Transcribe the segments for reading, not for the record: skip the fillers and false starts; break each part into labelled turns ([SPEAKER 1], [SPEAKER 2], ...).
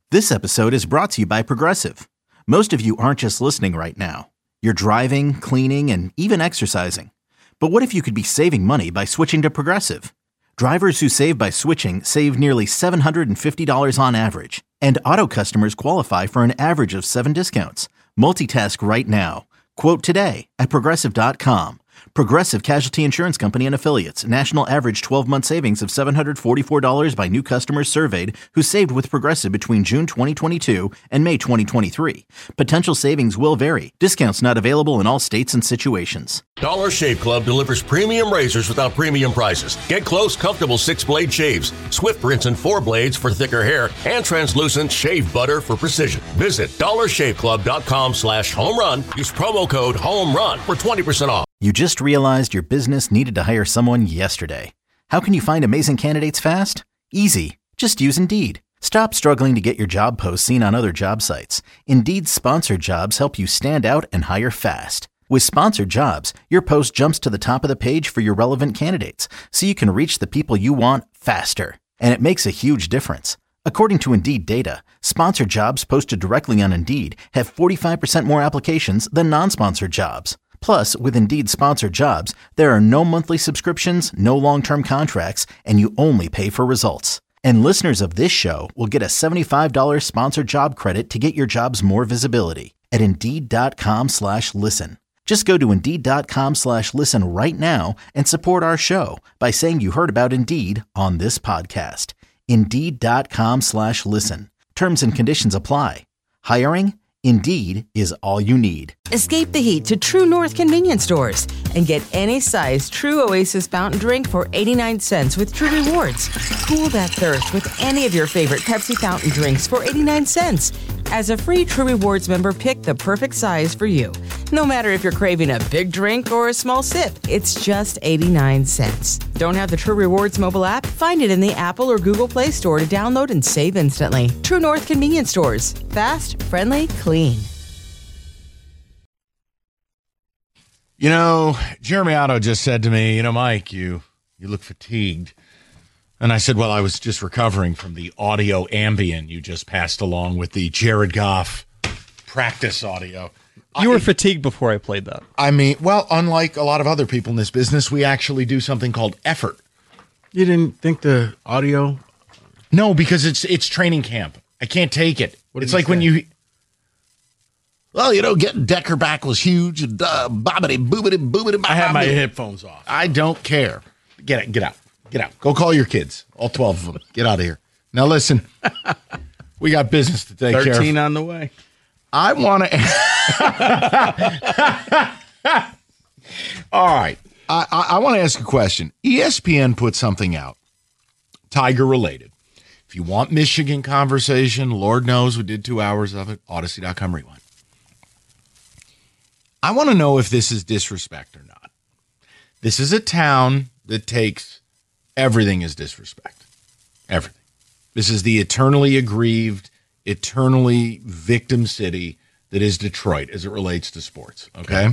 [SPEAKER 1] This episode is brought to you by Progressive. Most of you aren't just listening right now. You're driving, cleaning, and even exercising. But what if you could be saving money by switching to Progressive? Drivers who save by switching save nearly $750 on average. And auto customers qualify for an average of 7 discounts. Multitask right now. Quote today at Progressive.com. Progressive Casualty Insurance Company and Affiliates. National average 12-month savings of $744 by new customers surveyed who saved with Progressive between June 2022 and May 2023. Potential savings will vary. Discounts not available in all states and situations.
[SPEAKER 2] Dollar Shave Club delivers premium razors without premium prices. Get close, comfortable 6-blade shaves, swift rinse and 4 blades for thicker hair, and translucent shave butter for precision. Visit dollarshaveclub.com/home run. Use promo code HOMERUN for 20% off.
[SPEAKER 1] You just realized your business needed to hire someone yesterday. How can you find amazing candidates fast? Easy. Just use Indeed. Stop struggling to get your job posts seen on other job sites. Indeed's sponsored jobs help you stand out and hire fast. With sponsored jobs, your post jumps to the top of the page for your relevant candidates, so you can reach the people you want faster. And it makes a huge difference. According to Indeed data, sponsored jobs posted directly on Indeed have 45% more applications than non-sponsored jobs. Plus, with Indeed sponsored jobs, there are no monthly subscriptions, no long-term contracts, and you only pay for results. And listeners of this show will get a $75 sponsored job credit to get your jobs more visibility at Indeed.com/listen. Just go to Indeed.com/listen right now and support our show by saying you heard about Indeed on this podcast. Indeed.com/listen. Terms and conditions apply. Hiring? Indeed is all you need.
[SPEAKER 3] Escape the heat to True North convenience stores and get any size True Oasis fountain drink for 89 cents with True Rewards. Cool that thirst with any of your favorite Pepsi fountain drinks for 89 cents. As a free True Rewards member, pick the perfect size for you. No matter if you're craving a big drink or a small sip, it's just 89 cents. Don't have the True Rewards mobile app? Find it in the Apple or Google Play Store to download and save instantly. True North convenience stores. Fast, friendly, clean.
[SPEAKER 4] You know, Jeremy Otto just said to me, Mike, you look fatigued. And I said, well, I was just recovering from the audio Ambien you just passed along with the Jared Goff practice audio.
[SPEAKER 5] You were fatigued before I played that.
[SPEAKER 4] I mean, well, unlike a lot of other people in this business, we actually do something called effort.
[SPEAKER 6] You didn't think the audio?
[SPEAKER 4] No, because it's training camp. I can't take it. It's like when you... Well, getting Decker back was huge. And bobbity, boobity, boobity.
[SPEAKER 6] I had my headphones off.
[SPEAKER 4] I don't care. Get out. Go call your kids. All 12 of them. Get out of here. Now, listen. We got business to take care of.
[SPEAKER 6] 13 on the way.
[SPEAKER 4] I want to... All right. I want to ask a question. ESPN put something out, Tiger-related. If you want Michigan conversation, Lord knows we did 2 hours of it. Odyssey.com rewind. I want to know if this is disrespect or not. This is a town that takes everything as disrespect. Everything. This is the eternally aggrieved, eternally victim city that is Detroit as it relates to sports. Okay?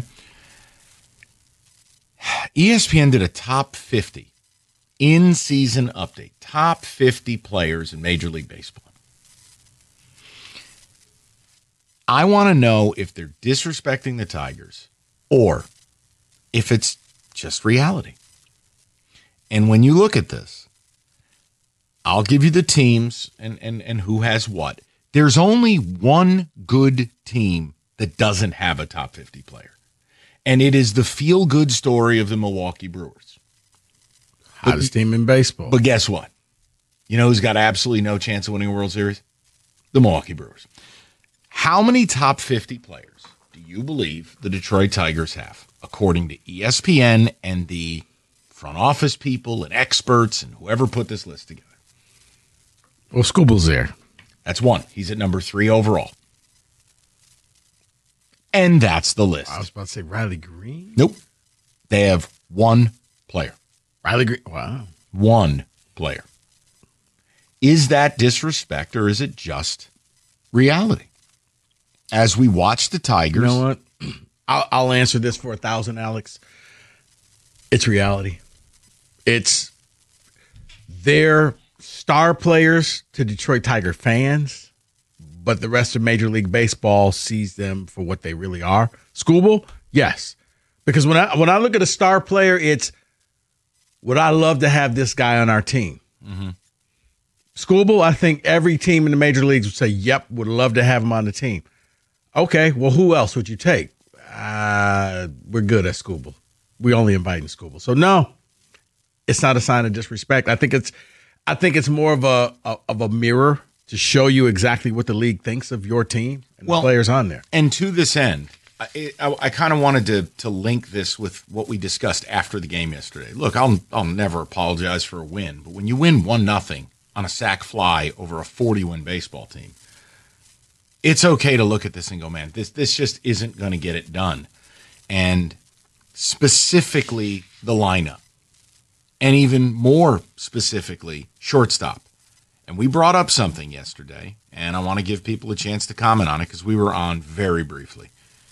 [SPEAKER 4] ESPN did a top 50 in-season update. Top 50 players in Major League Baseball. I want to know if they're disrespecting the Tigers or if it's just reality. And when you look at this, I'll give you the teams and who has what. There's only one good team that doesn't have a top 50 player. And it is the feel-good story of the Milwaukee Brewers.
[SPEAKER 6] Hottest team in baseball.
[SPEAKER 4] But guess what? You know who's got absolutely no chance of winning a World Series? The Milwaukee Brewers. How many top 50 players do you believe the Detroit Tigers have, according to ESPN and the front office people and experts and whoever put this list together?
[SPEAKER 6] Well, Scooble's there.
[SPEAKER 4] That's one. He's at number 3 overall. And that's the list.
[SPEAKER 6] I was about to say Riley Green.
[SPEAKER 4] Nope. They have one player.
[SPEAKER 6] Riley Green. Wow.
[SPEAKER 4] One player. Is that disrespect or is it just reality? As we watch the Tigers.
[SPEAKER 6] You know what? I'll answer this for 1,000, Alex. It's reality. It's their star players to Detroit Tiger fans but the rest of Major League Baseball sees them for what they really are. Skubal, yes. Because when I look at a star player, it's, would I love to have this guy on our team? Mm-hmm. Skubal, I think every team in the major leagues would say, yep, would love to have him on the team. Okay, well, who else would you take? We're good at Skubal. We only inviting Skubal. So no, it's not a sign of disrespect. I think it's more of a mirror to show you exactly what the league thinks of your team and the players on there.
[SPEAKER 4] And to this end, I kind of wanted to link this with what we discussed after the game yesterday. Look, I'll never apologize for a win, but when you win 1-0 on a sac fly over a 40-win baseball team, it's okay to look at this and go, man, this just isn't going to get it done. And specifically the lineup, and even more specifically shortstop. And we brought up something yesterday, and I want to give people a chance to comment on it because we were on very briefly.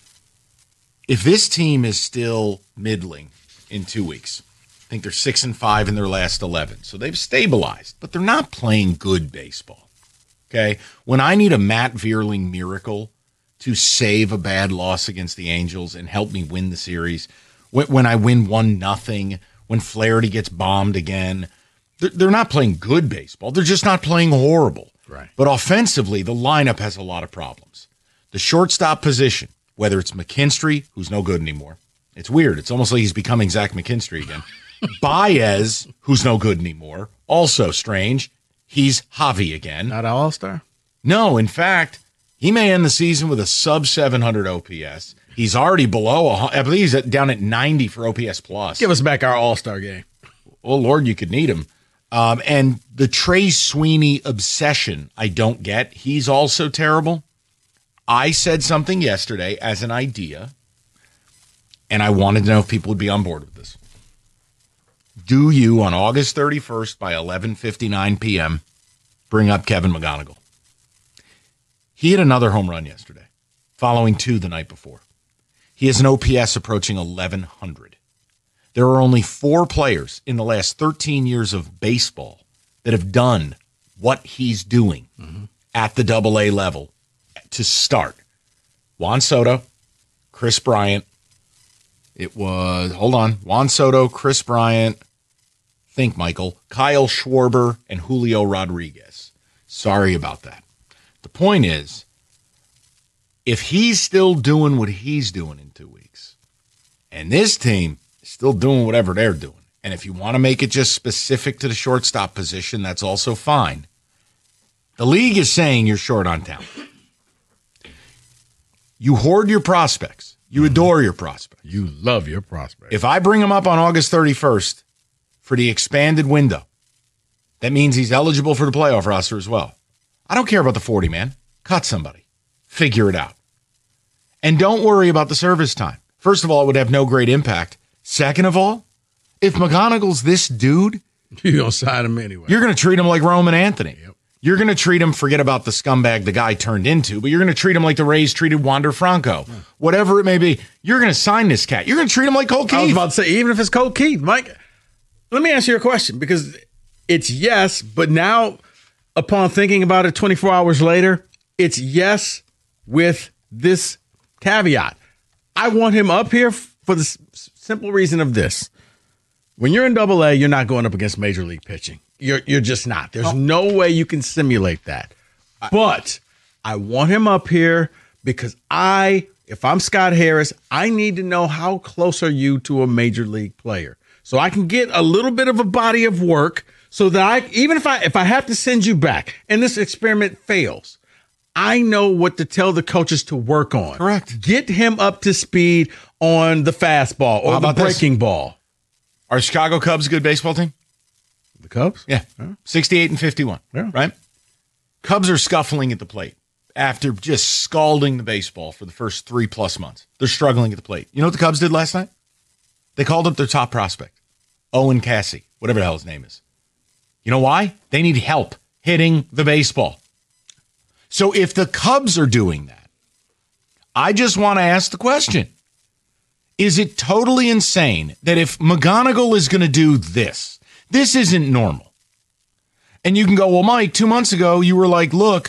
[SPEAKER 4] If this team is still middling in 2 weeks, I think they're 6-5 in their last 11. So they've stabilized, but they're not playing good baseball. Okay? When I need a Matt Vierling miracle to save a bad loss against the Angels and help me win the series, when I win 1-0, when Flaherty gets bombed again, they're not playing good baseball. They're just not playing horrible.
[SPEAKER 6] Right.
[SPEAKER 4] But offensively, the lineup has a lot of problems. The shortstop position, whether it's McKinstry, who's no good anymore. It's weird. It's almost like he's becoming Zach McKinstry again. Baez, who's no good anymore. Also strange. He's Javi again.
[SPEAKER 6] Not an all-star?
[SPEAKER 4] No, in fact, he may end the season with a sub-700 OPS. He's already below, I believe he's down at 90 for OPS plus.
[SPEAKER 6] Give us back our all-star game.
[SPEAKER 4] Oh, Lord, you could need him. And the Trey Sweeney obsession, I don't get. He's also terrible. I said something yesterday as an idea, and I wanted to know if people would be on board with this. Do you, on August 31st by 11:59 p.m., bring up Kevin McGonigal? He hit another home run yesterday, following 2 the night before. He has an OPS approaching 1,100. There are only 4 players in the last 13 years of baseball that have done what he's doing at the AA level to start. Juan Soto, Chris Bryant. Juan Soto, Chris Bryant, Michael, Kyle Schwarber, and Julio Rodriguez. Sorry about that. The point is, if he's still doing what he's doing in 2 weeks, and this team is still doing whatever they're doing, and if you want to make it just specific to the shortstop position, that's also fine. The league is saying you're short on talent. You hoard your prospects. You adore your prospects.
[SPEAKER 6] You love your prospects.
[SPEAKER 4] If I bring him up on August 31st for the expanded window, that means he's eligible for the playoff roster as well. I don't care about the 40, man. Cut somebody. Figure it out. And don't worry about the service time. First of all, it would have no great impact. Second of all, if McGonigal's this dude,
[SPEAKER 6] you're going to sign him anyway.
[SPEAKER 4] You're going to treat him like Roman Anthony.
[SPEAKER 6] Yep.
[SPEAKER 4] You're going to treat him, forget about the scumbag the guy turned into, but you're going to treat him like the Rays treated Wander Franco. Yeah. Whatever it may be, you're going to sign this cat. You're going to treat him like Cole Keith.
[SPEAKER 6] I was about to say, even if it's Cole Keith. Mike, let me ask you a question, because it's yes, but now, upon thinking about it 24 hours later, it's yes with this caveat. I want him up here for the simple reason of this. When you're in AA, you're not going up against major league pitching. You're just not. There's no way you can simulate that. But I want him up here because if I'm Scott Harris, I need to know how close are you to a major league player. So I can get a little bit of a body of work so that even if I have to send you back and this experiment fails, I know what to tell the coaches to work on.
[SPEAKER 4] Correct.
[SPEAKER 6] Get him up to speed on the fastball or the breaking ball.
[SPEAKER 4] Are Chicago Cubs a good baseball team?
[SPEAKER 6] The Cubs?
[SPEAKER 4] Yeah. 68-51.
[SPEAKER 6] Yeah.
[SPEAKER 4] Right? Cubs are scuffling at the plate after just scalding the baseball for the first 3+ months. They're struggling at the plate. You know what the Cubs did last night? They called up their top prospect, Owen Cassie, whatever the hell his name is. You know why? They need help hitting the baseball. So if the Cubs are doing that, I just want to ask the question. Is it totally insane that if McGonigal is going to do this isn't normal? And you can go, well, Mike, 2 months ago, you were like, look,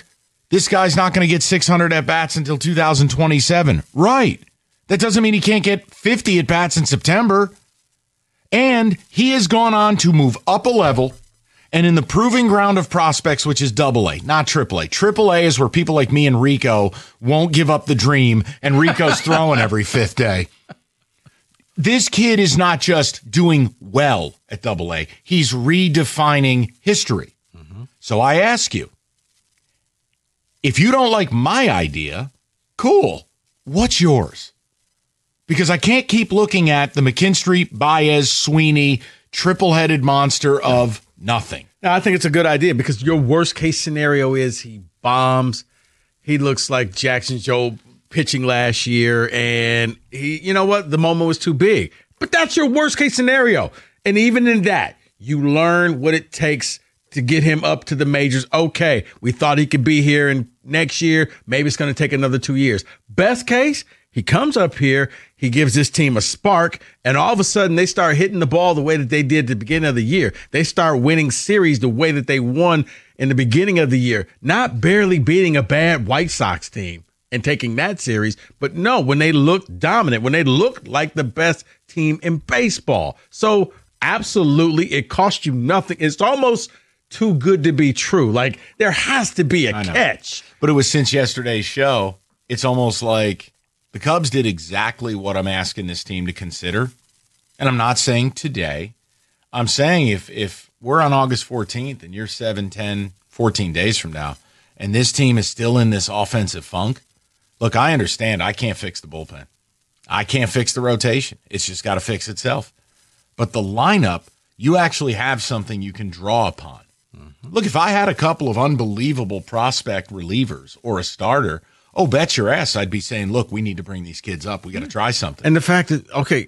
[SPEAKER 4] This guy's not going to get 600 at-bats until 2027. Right. That doesn't mean he can't get 50 at-bats in September. And he has gone on to move up a level, and in the proving ground of prospects, which is AA, not AAA. AAA is where people like me and Rico won't give up the dream, and Rico's throwing every fifth day. This kid is not just doing well at AA. He's redefining history. So I ask you, if you don't like my idea, cool. What's yours? Because I can't keep looking at the McKinstry, Baez, Sweeney, triple-headed monster of nothing.
[SPEAKER 6] No, I think it's a good idea because your worst-case scenario is he bombs. He looks like Jackson Jobe pitching last year, and you know what? The moment was too big. But that's your worst-case scenario. And even in that, you learn what it takes to get him up to the majors. Okay, we thought he could be here in next year. Maybe it's going to take another 2 years. Best case, he comes up here, he gives this team a spark, and all of a sudden they start hitting the ball the way that they did at the beginning of the year. They start winning series the way that they won in the beginning of the year, not barely beating a bad White Sox team and taking that series, but no, when they looked dominant, when they looked like the best team in baseball. So absolutely, it cost you nothing. It's almost too good to be true. Like, there has to be a catch.
[SPEAKER 4] But it was since yesterday's show, it's almost like the Cubs did exactly what I'm asking this team to consider. And I'm not saying today. I'm saying if we're on August 14th and you're 7, 10, 14 days from now, and this team is still in this offensive funk, look, I understand I can't fix the bullpen. I can't fix the rotation. It's just got to fix itself. But the lineup, you actually have something you can draw upon. Look, if I had a couple of unbelievable prospect relievers or a starter, oh, bet your ass I'd be saying, look, we need to bring these kids up. We got to try something.
[SPEAKER 6] And the fact that, okay,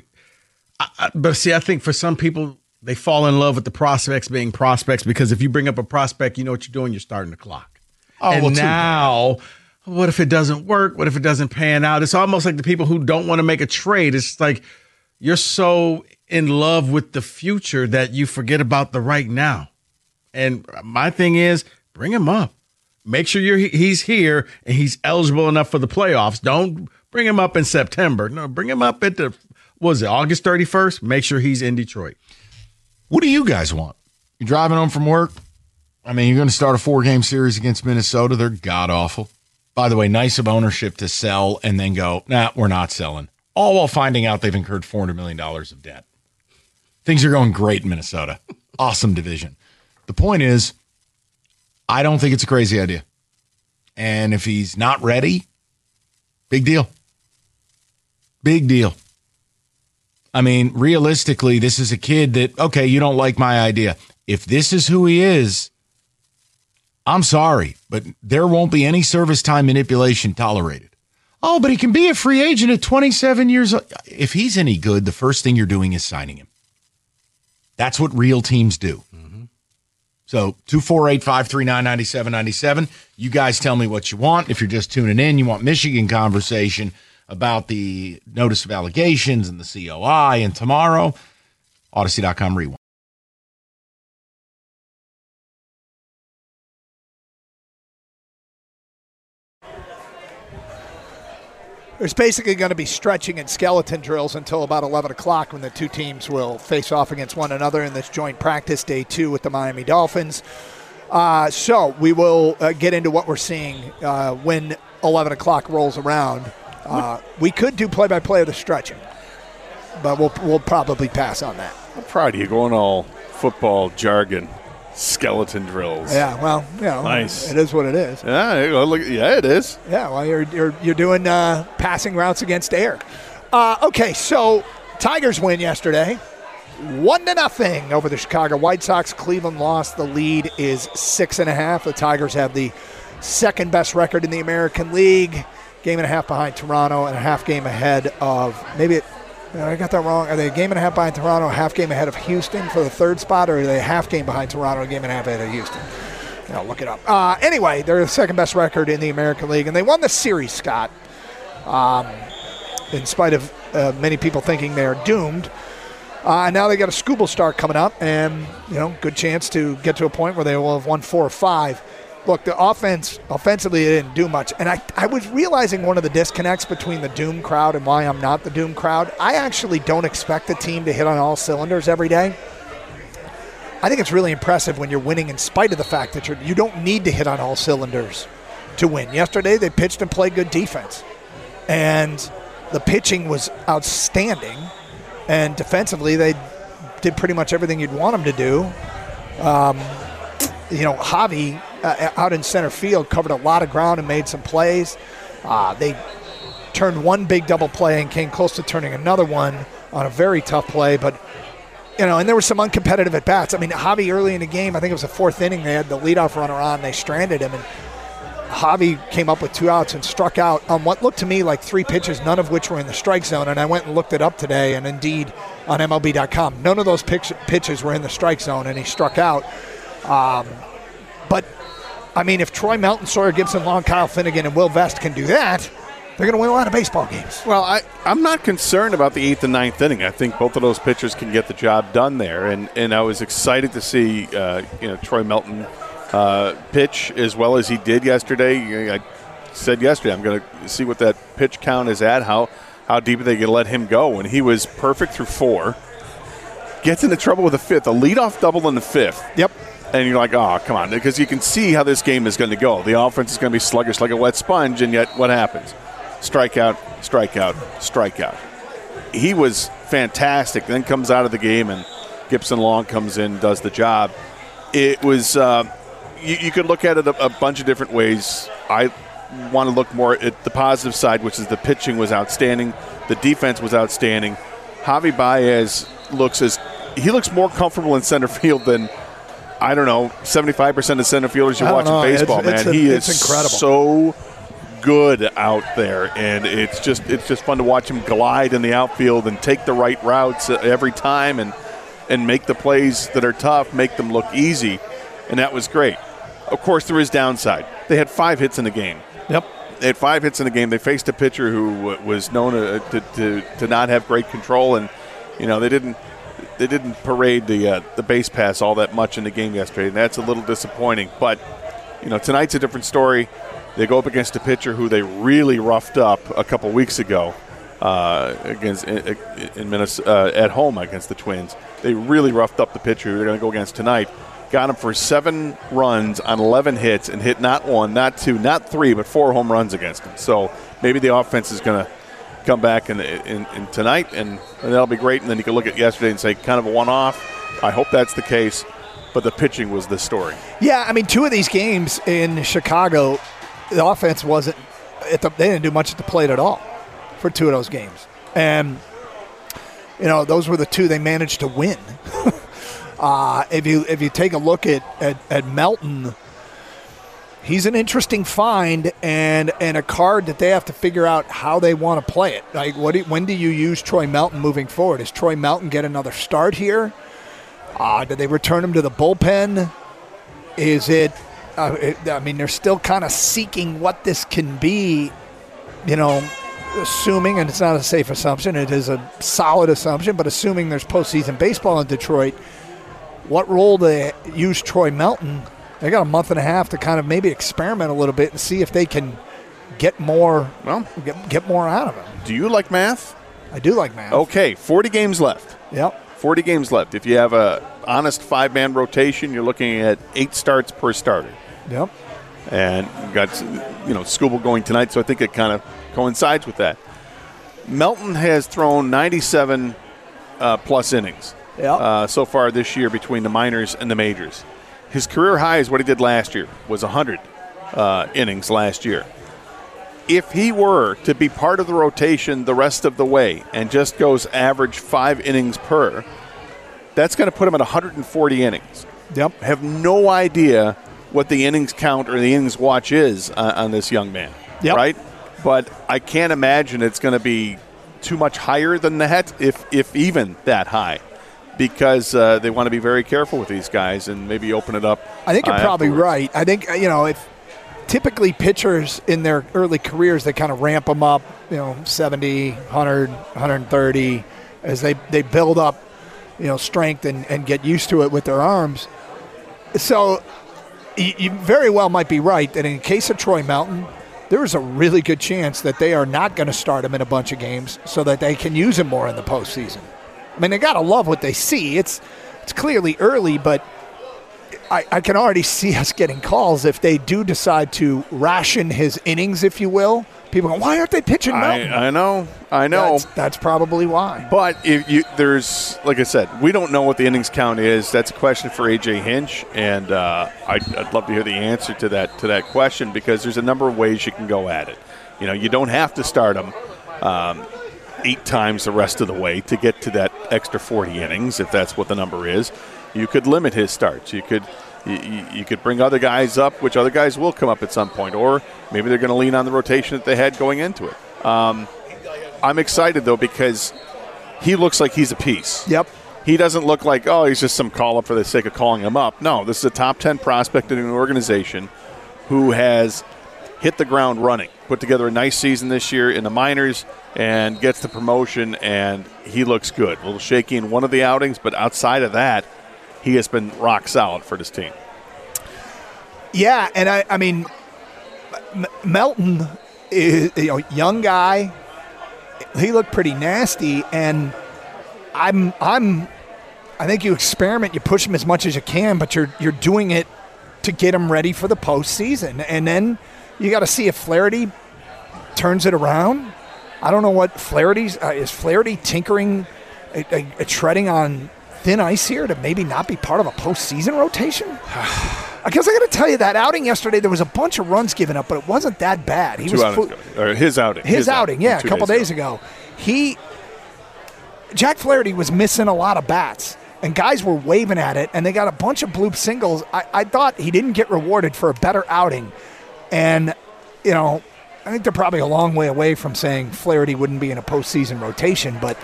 [SPEAKER 6] but see, I think for some people, they fall in love with the prospects being prospects because if you bring up a prospect, you know what you're doing, you're starting the clock.
[SPEAKER 4] Oh,
[SPEAKER 6] and
[SPEAKER 4] well,
[SPEAKER 6] now, what if it doesn't work? What if it doesn't pan out? It's almost like the people who don't want to make a trade. It's like you're so in love with the future that you forget about the right now. And my thing is, bring him up. Make sure he's here and he's eligible enough for the playoffs. Don't bring him up in September. No, bring him up at August 31st? Make sure he's in Detroit.
[SPEAKER 4] What do you guys want? You're driving home from work? I mean, you're going to start a 4-game series against Minnesota. They're god-awful. By the way, nice of ownership to sell and then go, nah, we're not selling. All while finding out they've incurred $400 million of debt. Things are going great in Minnesota. Awesome division. The point is, I don't think it's a crazy idea. And if he's not ready, big deal. Big deal. I mean, realistically, this is a kid that, okay, you don't like my idea. If this is who he is, I'm sorry, but there won't be any service time manipulation tolerated. Oh, but he can be a free agent at 27 years old. If he's any good, the first thing you're doing is signing him. That's what real teams do. So 248-539-9797. You guys tell me what you want. If you're just tuning in, you want Michigan conversation about the notice of allegations and the COI. And tomorrow, Odyssey.com rewind.
[SPEAKER 7] There's basically going to be stretching and skeleton drills until about 11 o'clock when the two teams will face off against one another in this joint practice, day 2 with the Miami Dolphins. So we will get into what we're seeing when 11 o'clock rolls around. We could do play-by-play of the stretching, but we'll probably pass on that.
[SPEAKER 8] I'm proud of you going all football jargon. Skeleton drills.
[SPEAKER 7] Yeah, well, you know,
[SPEAKER 8] nice.
[SPEAKER 7] It is what it is.
[SPEAKER 8] Yeah, it is.
[SPEAKER 7] Yeah, well, you're doing passing routes against air. Okay, so Tigers win yesterday, 1-0 over the Chicago White Sox. Cleveland lost. The lead is 6.5. The Tigers have the second best record in the American League. Game and a half behind Toronto and a half game ahead of I got that wrong. Are they a game and a half behind Toronto, a half game ahead of Houston for the third spot, or are they a half game behind Toronto, a game and a half ahead of Houston? I'll look it up. Anyway, they're the second best record in the American League, and they won the series, Scott, in spite of many people thinking they're doomed. And now they got a Scooble start coming up, and good chance to get to a point where they will have won 4 or 5. look, the offensively, they didn't do much. And I was realizing one of the disconnects between the Doom crowd and why I'm not the Doom crowd. I actually don't expect the team to hit on all cylinders every day. I think it's really impressive when you're winning in spite of the fact that you don't need to hit on all cylinders to win. Yesterday, they pitched and played good defense. And the pitching was outstanding. And defensively, they did pretty much everything you'd want them to do. Javi out in center field covered a lot of ground and made some plays. They turned one big double play and came close to turning another one on a very tough play. But, and there were some uncompetitive at-bats. I mean, Javi early in the game, I think it was the fourth inning, they had the leadoff runner on. They stranded him, and Javi came up with 2 outs and struck out on what looked to me like 3 pitches, none of which were in the strike zone. And I went and looked it up today, and indeed on MLB.com, none of those pitches were in the strike zone, and he struck out. But, I mean, if Troy Melton, Sawyer Gibson, Long, Kyle Finnegan, and Will Vest can do that, they're going to win a lot of baseball games.
[SPEAKER 8] Well, I'm not concerned about the 8th and 9th inning. I think both of those pitchers can get the job done there. And I was excited to see, Troy Melton pitch as well as he did yesterday. I said yesterday I'm going to see what that pitch count is at, how deep they can let him go. And he was perfect through 4. Gets into trouble with the 5th, a leadoff double in the 5th.
[SPEAKER 7] Yep.
[SPEAKER 8] And you're like, oh, come on, because you can see how this game is going to go. The offense is going to be sluggish like a wet sponge, and yet what happens? Strikeout, strikeout, strikeout. He was fantastic, then comes out of the game, and Gibson Long comes in, does the job. It was you could look at it a bunch of different ways. I want to look more at the positive side, which is the pitching was outstanding. The defense was outstanding. Javi Baez looks more comfortable in center field than, I don't know, 75% of center fielders you watch in baseball, man. He is incredible. So good out there, and it's just fun to watch him glide in the outfield and take the right routes every time and make the plays that are tough, make them look easy, and that was great. Of course, there is downside. They had 5 hits in the game.
[SPEAKER 7] Yep.
[SPEAKER 8] They had 5 hits in the game. They faced a pitcher who was known to not have great control, and they didn't parade the base pass all that much in the game yesterday, and that's a little disappointing. But tonight's a different story. They go up against a pitcher who they really roughed up a couple weeks ago in Minnesota at home against the Twins. They really roughed up the pitcher who they're going to go against tonight. Got him for 7 runs on 11 hits and hit not 1, not 2, not 3, but 4 home runs against him. So maybe the offense is going to come back in tonight, and that'll be great. And then you can look at yesterday and say kind of a one-off. I hope that's the case, but the pitching was the story.
[SPEAKER 7] Yeah, I mean, 2 of these games in Chicago, the offense wasn't they didn't do much at the plate at all for 2 of those games. And, those were the 2 they managed to win. If you take a look at Melton, he's an interesting find and a card that they have to figure out how they want to play it. Like, when do you use Troy Melton moving forward? Does Troy Melton get another start here? Do they return him to the bullpen? Is it? They're still kind of seeking what this can be. Assuming, and it's not a safe assumption, it is a solid assumption, but assuming there's postseason baseball in Detroit, what role do they use Troy Melton? They got a month and a half to kind of maybe experiment a little bit and see if they can get more. Get more out of him.
[SPEAKER 8] Do you like math?
[SPEAKER 7] I do like math.
[SPEAKER 8] Okay, 40 games left.
[SPEAKER 7] Yep.
[SPEAKER 8] 40 games left. If you have a honest 5-man rotation, you're looking at 8 starts per starter.
[SPEAKER 7] Yep.
[SPEAKER 8] And you got Skubal going tonight, so I think it kind of coincides with that. Melton has thrown 97 plus innings so far this year between the minors and the majors. His career high is what he did last year, was 100 innings last year. If he were to be part of the rotation the rest of the way and just goes average 5 innings per, that's going to put him at 140 innings.
[SPEAKER 7] Yep.
[SPEAKER 8] Have no idea what the innings count or the innings watch is on this young man, right? But I can't imagine it's going to be too much higher than that, if even that high, because they want to be very careful with these guys and maybe open it up.
[SPEAKER 7] I think you're probably right. I think, if typically pitchers in their early careers, they kind of ramp them up, 70, 100, 130 as they build up, strength and get used to it with their arms. So you very well might be right that in case of Troy Melton, there is a really good chance that they are not going to start him in a bunch of games so that they can use him more in the postseason. I mean, they got to love what they see. It's clearly early, but I can already see us getting calls if they do decide to ration his innings, if you will. People go, why aren't they pitching Melton?
[SPEAKER 8] I know.
[SPEAKER 7] That's probably why.
[SPEAKER 8] But there's, like I said, we don't know what the innings count is. That's a question for A.J. Hinch, and I'd love to hear the answer to that question because there's a number of ways you can go at it. You don't have to start him 8 times the rest of the way to get to that extra 40 innings, if that's what the number is. You could limit his starts. You could bring other guys up, which other guys will come up at some point, or maybe they're going to lean on the rotation that they had going into it. I'm excited, though, because he looks like he's a piece.
[SPEAKER 7] Yep.
[SPEAKER 8] He doesn't look like, he's just some call-up for the sake of calling him up. No, this is a top 10 prospect in an organization who has hit the ground running, put together a nice season this year in the minors, and gets the promotion, and he looks good. A little shaky in one of the outings, but outside of that, he has been rock solid for this team.
[SPEAKER 7] Yeah, and I mean, Melton is young guy. He looked pretty nasty, and I think you experiment, you push him as much as you can, but you're doing it to get him ready for the postseason, and then you got to see if Flaherty turns it around. I don't know what Flaherty's is. Flaherty tinkering, treading on thin ice here to maybe not be part of a postseason rotation? Because I got to tell you, that outing yesterday, there was a bunch of runs given up, but it wasn't that bad.
[SPEAKER 8] His outing.
[SPEAKER 7] His outing, yeah, a couple days ago. Jack Flaherty was missing a lot of bats, and guys were waving at it, and they got a bunch of bloop singles. I thought he didn't get rewarded for a better outing. And, I think they're probably a long way away from saying Flaherty wouldn't be in a postseason rotation, but,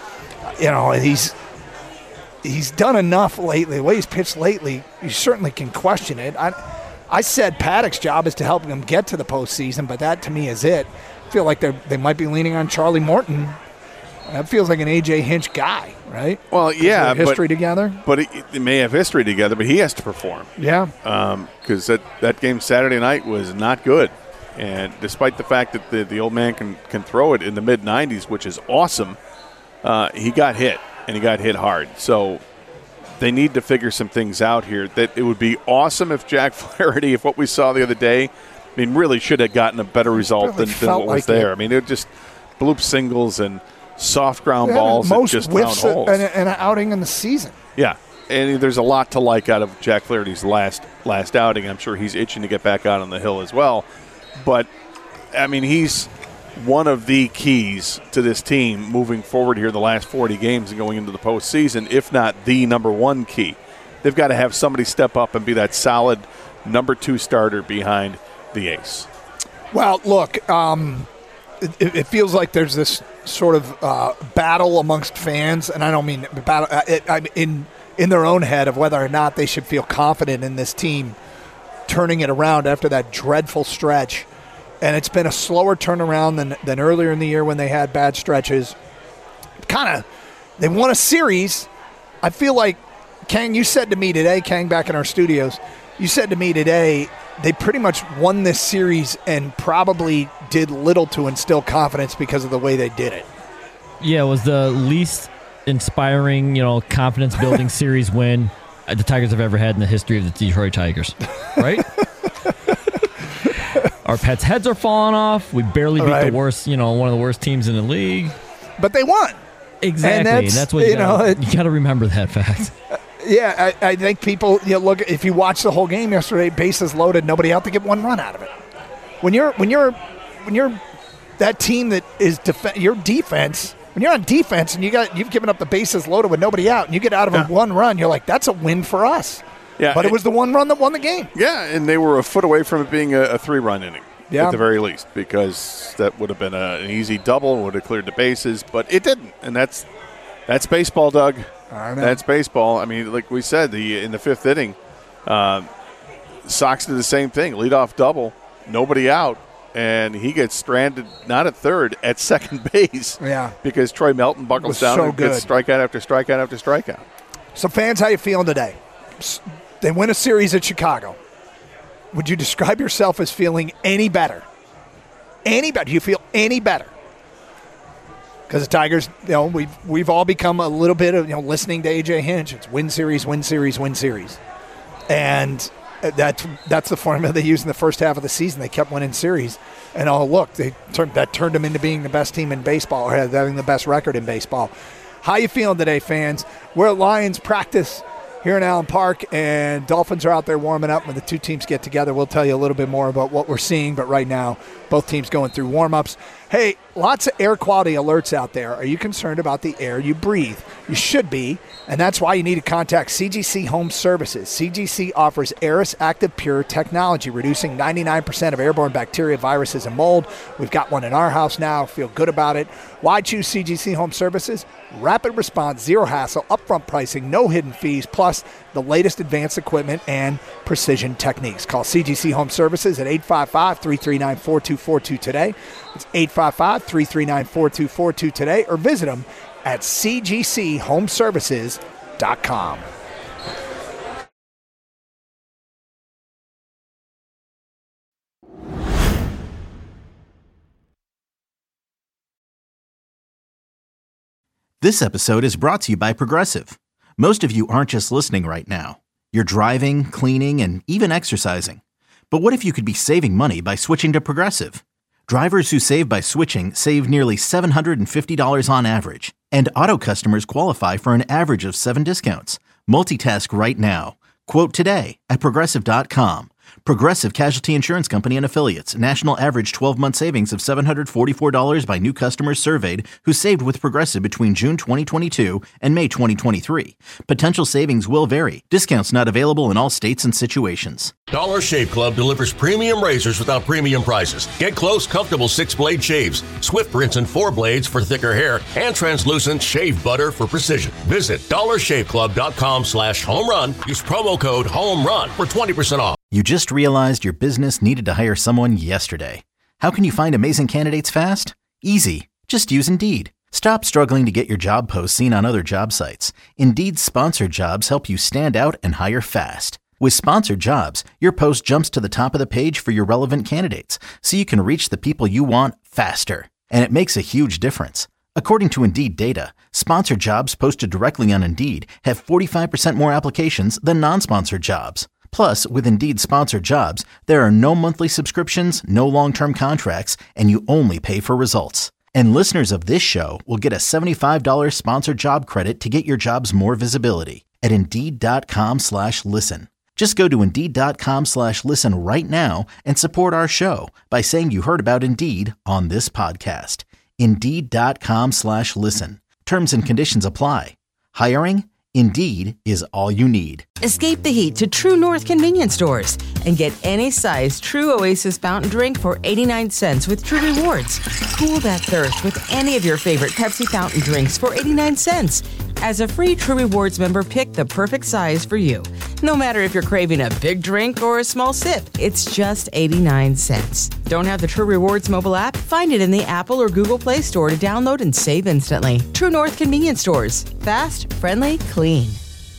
[SPEAKER 7] he's done enough lately. The way he's pitched lately, you certainly can question it. I said Paddock's job is to help him get to the postseason, but that to me is it. I feel like they might be leaning on Charlie Morton. That feels like an A.J. Hinch guy, right?
[SPEAKER 8] Well, yeah.
[SPEAKER 7] History together?
[SPEAKER 8] But it may have history together, but he has to perform.
[SPEAKER 7] Yeah.
[SPEAKER 8] Because that game Saturday night was not good. And despite the fact that the old man can throw it in the mid-90s, which is awesome, he got hit. And he got hit hard. So they need to figure some things out here. That it would be awesome if Jack Flaherty, if what we saw the other day, really should have gotten a better result than what was there. It just bloop singles and soft ground balls that just found holes.
[SPEAKER 7] And an outing in the season.
[SPEAKER 8] Yeah. And there's a lot to like out of Jack Flaherty's last outing. I'm sure he's itching to get back out on the hill as well. But, he's one of the keys to this team moving forward here the last 40 games and going into the postseason, if not the number one key. They've got to have somebody step up and be that solid number 2 starter behind the ace.
[SPEAKER 7] Well, look, it feels like there's this sort of battle amongst fans, and I don't mean battle in their own head of whether or not they should feel confident in this team turning it around after that dreadful stretch. And it's been a slower turnaround than earlier in the year when they had bad stretches. They won a series. I feel like, Kang, you said to me today, Kang, back in our studios, you said to me today they pretty much won this series and probably did little to instill confidence because of the way they did it.
[SPEAKER 9] Yeah, it was the least inspiring, confidence-building series win the Tigers have ever had in the history of the Detroit Tigers, right? Our pets' heads are falling off. We barely beat the worst, one of the worst teams in the league.
[SPEAKER 7] But they won.
[SPEAKER 9] Exactly. And that's what you got to remember that fact.
[SPEAKER 7] Yeah, I think people look. If you watch the whole game yesterday, bases loaded, nobody out to get one run out of it. When you're that team that is your defense. When you're on defense and you've given up the bases loaded with nobody out, and you get out of it one run, you're like, that's a win for us.
[SPEAKER 8] Yeah,
[SPEAKER 7] but it was the one run that won the game.
[SPEAKER 8] Yeah, and they were a foot away from it being a 3-run inning at the very least, because that would have been an easy double and would have cleared the bases, but it didn't. And that's baseball, Doug.
[SPEAKER 7] I know.
[SPEAKER 8] That's baseball. Like we said, in the 5th inning, Sox did the same thing. Leadoff double, nobody out, and he gets stranded not at third, at second base.
[SPEAKER 7] Yeah,
[SPEAKER 8] because Troy Melton buckles down and gets strikeout after strikeout after strikeout.
[SPEAKER 7] So fans, how you feeling today? They win a series at Chicago. would you describe yourself as feeling any better? Any better? Do you feel any better? Because the Tigers, we've all become a little bit of, listening to A.J. Hinch. It's win series, win series, win series. And that's the formula they used in the first half of the season. They kept winning series. And look, that turned them into being the best team in baseball, or having the best record in baseball. How you feeling today, fans? We're at Lions practice here in Allen Park, and Dolphins are out there warming up. When the two teams get together, we'll tell you a little bit more about what we're seeing. But right now, both teams going through warm-ups. Hey, lots of air quality alerts out there. Are you concerned about the air you breathe? You should be, and that's why you need to contact CGC Home Services. CGC offers Aeris Active Pure technology, reducing 99% of airborne bacteria, viruses, and mold. We've got one in our house now. Feel good about it. Why choose CGC Home Services? Rapid response, zero hassle, upfront pricing, no hidden fees, plus the latest advanced equipment and precision techniques. Call CGC Home Services at 855-339-4242 today. It's 855-339-4242 today, or visit them at cgchomeservices.com.
[SPEAKER 1] This episode is brought to you by Progressive. Most of you aren't just listening right now. You're driving, cleaning, and even exercising. But what if you could be saving money by switching to Progressive? Drivers who save by switching save nearly $750 on average. And auto customers qualify for an average of 7 discounts. Multitask right now. Quote today at Progressive.com. Progressive Casualty Insurance Company and Affiliates. National average 12-month savings of $744 by new customers surveyed who saved with Progressive between June 2022 and May 2023. Potential savings will vary. Discounts not available in all states and situations.
[SPEAKER 2] Dollar Shave Club delivers premium razors without premium prices. Get close, comfortable 6-blade shaves, Swift rinse and 4 blades for thicker hair, and translucent shave butter for precision. Visit dollarshaveclub.com/home run. Use promo code HOMERUN for 20% off.
[SPEAKER 1] You just realized your business needed to hire someone yesterday. How can you find amazing candidates fast? Easy. Just use Indeed. Stop struggling to get your job posts seen on other job sites. Indeed's sponsored jobs help you stand out and hire fast. With sponsored jobs, your post jumps to the top of the page for your relevant candidates, so you can reach the people you want faster. And it makes a huge difference. According to Indeed data, sponsored jobs posted directly on Indeed have 45% more applications than non-sponsored jobs. Plus, with Indeed sponsored jobs, there are no monthly subscriptions, no long-term contracts, and you only pay for results. And listeners of this show will get a $75 sponsored job credit to get your jobs more visibility at Indeed.com/listen. Just go to Indeed.com/listen right now and support our show by saying you heard about Indeed on this podcast. Indeed.com/listen. Terms and conditions apply. Hiring? Indeed is all you need.
[SPEAKER 3] Escape the heat to True North convenience stores and get any size True Oasis fountain drink for 89 cents with True Rewards. Cool that thirst with any of your favorite Pepsi fountain drinks for 89 cents. As a free True Rewards member, pick the perfect size for you. No matter if you're craving a big drink or a small sip, it's just 89 cents. Don't have the True Rewards mobile app? Find it in the Apple or Google Play Store to download and save instantly. True North convenience stores. Fast, friendly, clean.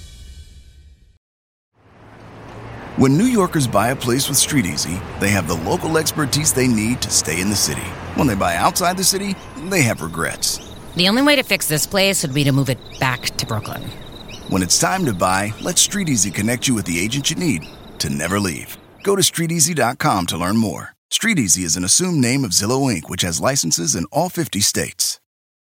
[SPEAKER 10] When New Yorkers buy a place with StreetEasy, they have the local expertise they need to stay in the city. When they buy outside the city, they have regrets.
[SPEAKER 11] The only way to fix this place would be to move it back to Brooklyn.
[SPEAKER 10] When it's time to buy, let StreetEasy connect you with the agent you need to never leave. Go to StreetEasy.com to learn more. StreetEasy is an assumed name of Zillow Inc., which has licenses in all 50 states.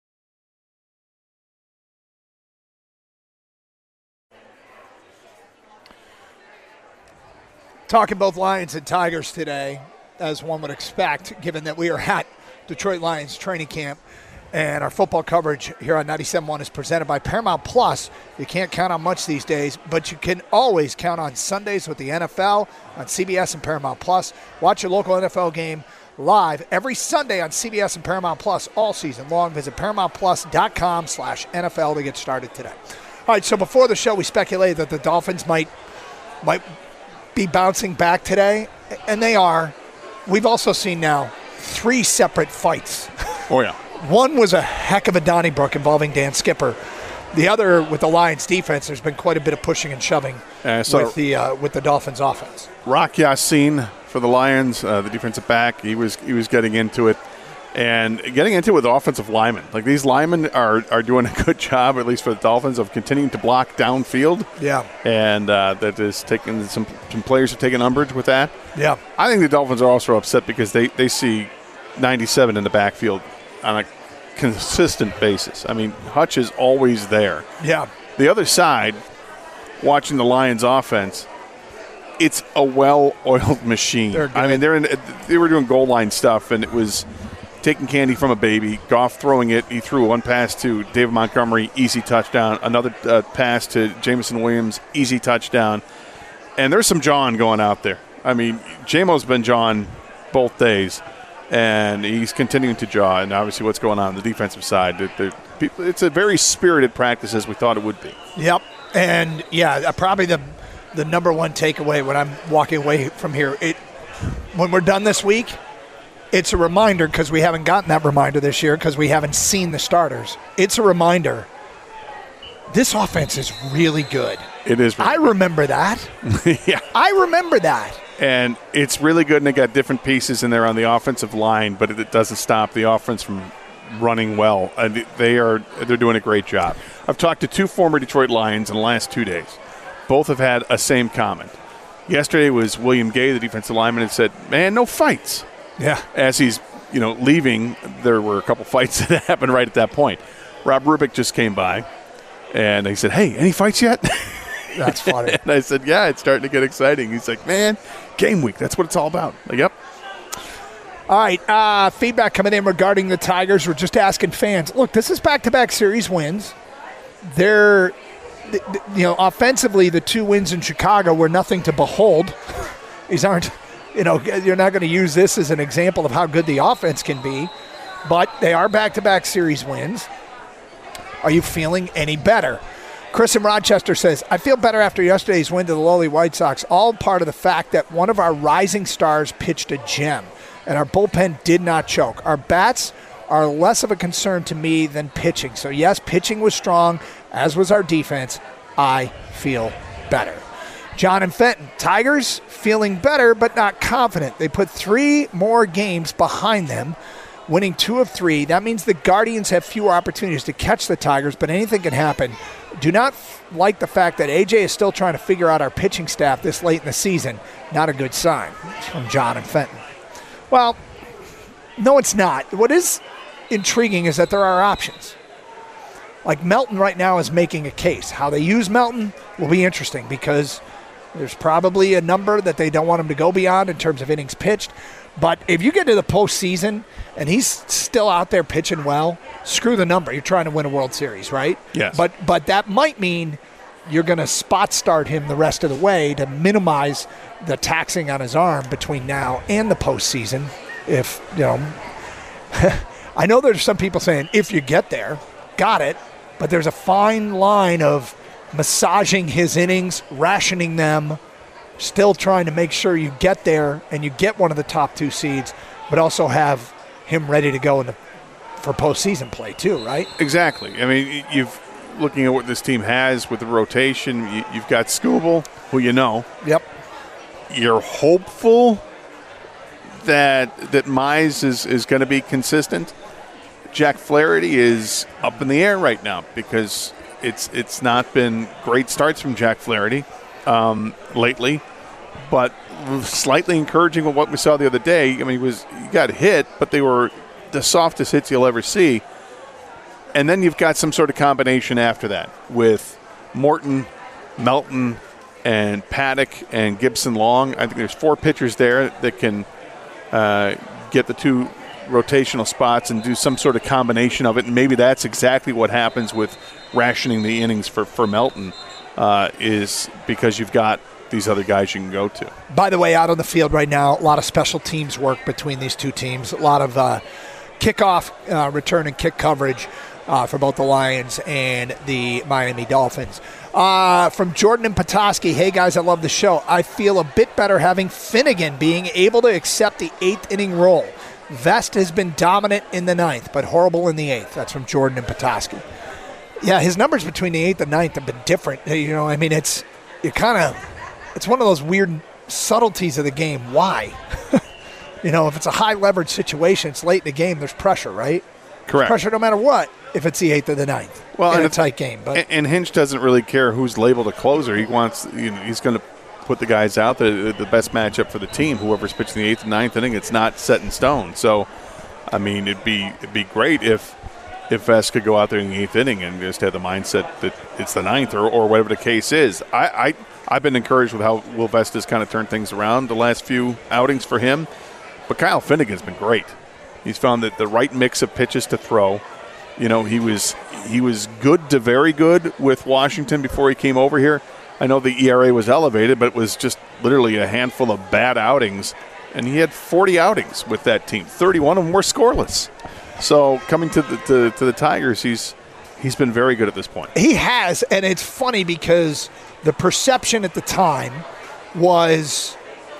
[SPEAKER 7] Talking both Lions and Tigers today, as one would expect, given that we are at Detroit Lions training camp. And our football coverage here on 97.1 is presented by Paramount Plus. You can't count on much these days, but you can always count on Sundays with the NFL on CBS and Paramount Plus. Watch your local NFL game live every Sunday on CBS and Paramount Plus all season long. Visit ParamountPlus.com/NFL to get started today. All right, so before the show, we speculated that the Dolphins might be bouncing back today, and they are. We've also seen now 3 separate fights.
[SPEAKER 8] Oh, yeah.
[SPEAKER 7] One was a heck of a Donnybrook involving Dan Skipper. The other, with the Lions defense, there's been quite a bit of pushing and shoving with the Dolphins offense.
[SPEAKER 8] Rock Yassin for the Lions, the defensive back, he was getting into it. And getting into it with offensive linemen. Like, these linemen are doing a good job, at least for the Dolphins, of continuing to block downfield.
[SPEAKER 7] Yeah.
[SPEAKER 8] And that is taking some players are taking umbrage with that.
[SPEAKER 7] Yeah.
[SPEAKER 8] I think the Dolphins are also upset because they see 97 in the backfield on a consistent basis. I mean, Hutch is always there.
[SPEAKER 7] Yeah.
[SPEAKER 8] The other side, watching the Lions offense, it's a well-oiled machine. I mean, they were doing goal line stuff, and it was taking candy from a baby. Goff throwing it. He threw one pass to David Montgomery, easy touchdown. Another pass to Jameson Williams, easy touchdown. And there's some John going out there. I mean, Jamo's been John both days, and he's continuing to jaw. And obviously what's going on the defensive side. It's a very spirited practice, as we thought it would be.
[SPEAKER 7] Yep. And, yeah, probably the number one takeaway when I'm walking away from here, when we're done this week, it's a reminder, because we haven't gotten that reminder this year because we haven't seen the starters. It's a reminder. This offense is really good.
[SPEAKER 8] It is.
[SPEAKER 7] I remember that.
[SPEAKER 8] Yeah.
[SPEAKER 7] I remember that.
[SPEAKER 8] And it's really good, and they got different pieces in there on the offensive line, but it doesn't stop the offense from running well. And they're doing a great job. I've talked to two former Detroit Lions in the last 2 days. Both have had a same comment. Yesterday was William Gay, the defensive lineman, and said, "Man, no fights."
[SPEAKER 7] Yeah.
[SPEAKER 8] As he's, leaving, there were a couple fights that happened right at that point. Rob Rubick just came by, and he said, "Hey, any fights yet?"
[SPEAKER 7] That's funny.
[SPEAKER 8] And I said, "Yeah, it's starting to get exciting." He's like, "Man, game week, that's what it's all about." Like, yep.
[SPEAKER 7] All right, feedback coming in regarding the Tigers. We're just asking fans. Look, this is back-to-back series wins. They're, offensively, the 2 wins in Chicago were nothing to behold. These aren't... you're not going to use this as an example of how good the offense can be, but they are back-to-back series wins. Are you feeling any better? Chris in Rochester says, "I feel better after yesterday's win to the lowly White Sox, all part of the fact that one of our rising stars pitched a gem, and our bullpen did not choke. Our bats are less of a concern to me than pitching. So, yes, pitching was strong, as was our defense. I feel better." John and Fenton, Tigers feeling better but not confident. They put 3 more games behind them, winning 2 of 3. That means the Guardians have fewer opportunities to catch the Tigers, but anything can happen. Do not like the fact that AJ is still trying to figure out our pitching staff this late in the season. Not a good sign. From John and Fenton. Well, no, it's not. What is intriguing is that there are options. Like Melton right now is making a case. How they use Melton will be interesting because there's probably a number that they don't want him to go beyond in terms of innings pitched. But if you get to the postseason and he's still out there pitching well, screw the number. You're trying to win a World Series, right?
[SPEAKER 8] Yes.
[SPEAKER 7] But that might mean you're going to spot start him the rest of the way to minimize the taxing on his arm between now and the postseason. If, I know there's some people saying if you get there, got it. But there's a fine line of massaging his innings, rationing them, still trying to make sure you get there and you get one of the top 2 seeds, but also have him ready to go for postseason play too, right?
[SPEAKER 8] Exactly. I mean, looking at what this team has with the rotation, you've got Skubal, who you know.
[SPEAKER 7] Yep.
[SPEAKER 8] You're hopeful that Mize is going to be consistent. Jack Flaherty is up in the air right now because it's not been great starts from Jack Flaherty lately, but slightly encouraging with what we saw the other day. I mean, he got hit, but they were the softest hits you'll ever see. And then you've got some sort of combination after that with Morton, Melton, and Paddock and Gibson Long. I think there's 4 pitchers there that can get the 2 rotational spots and do some sort of combination of it. And maybe that's exactly what happens with rationing the innings for Melton is because you've got these other guys you can go to.
[SPEAKER 7] By the way, out on the field right now, a lot of special teams work between these 2 teams. A lot of kickoff return and kick coverage for both the Lions and the Miami Dolphins. From Jordan and Petoskey, hey guys, I love the show. I feel a bit better having Finnegan being able to accept the 8th inning role. Vest has been dominant in the 9th, but horrible in the 8th. That's from Jordan and Petoskey. Yeah, his numbers between the 8th and 9th have been different. it's one of those weird subtleties of the game. Why? If it's a high leverage situation, it's late in the game, there's pressure, right?
[SPEAKER 8] Correct.
[SPEAKER 7] There's pressure no matter what if it's the 8th or the 9th.
[SPEAKER 8] Well,
[SPEAKER 7] in
[SPEAKER 8] and
[SPEAKER 7] a tight game. But
[SPEAKER 8] and Hinch doesn't really care who's labeled a closer. He wants, he's going to put the guys out the best matchup for the team. Whoever's pitching the 8th and 9th inning, it's not set in stone. So, I mean, it'd be great if Vest could go out there in the 8th inning and just have the mindset that it's the 9th or whatever the case is. I've been encouraged with how Will Vest has kind of turned things around the last few outings for him. But Kyle Finnegan's been great. He's found that the right mix of pitches to throw. He was good to very good with Washington before he came over here. I know the ERA was elevated, but it was just literally a handful of bad outings. And he had 40 outings with that team. 31 of them were scoreless. So coming to the Tigers, he's been very good at this point.
[SPEAKER 7] He has, and it's funny because the perception at the time was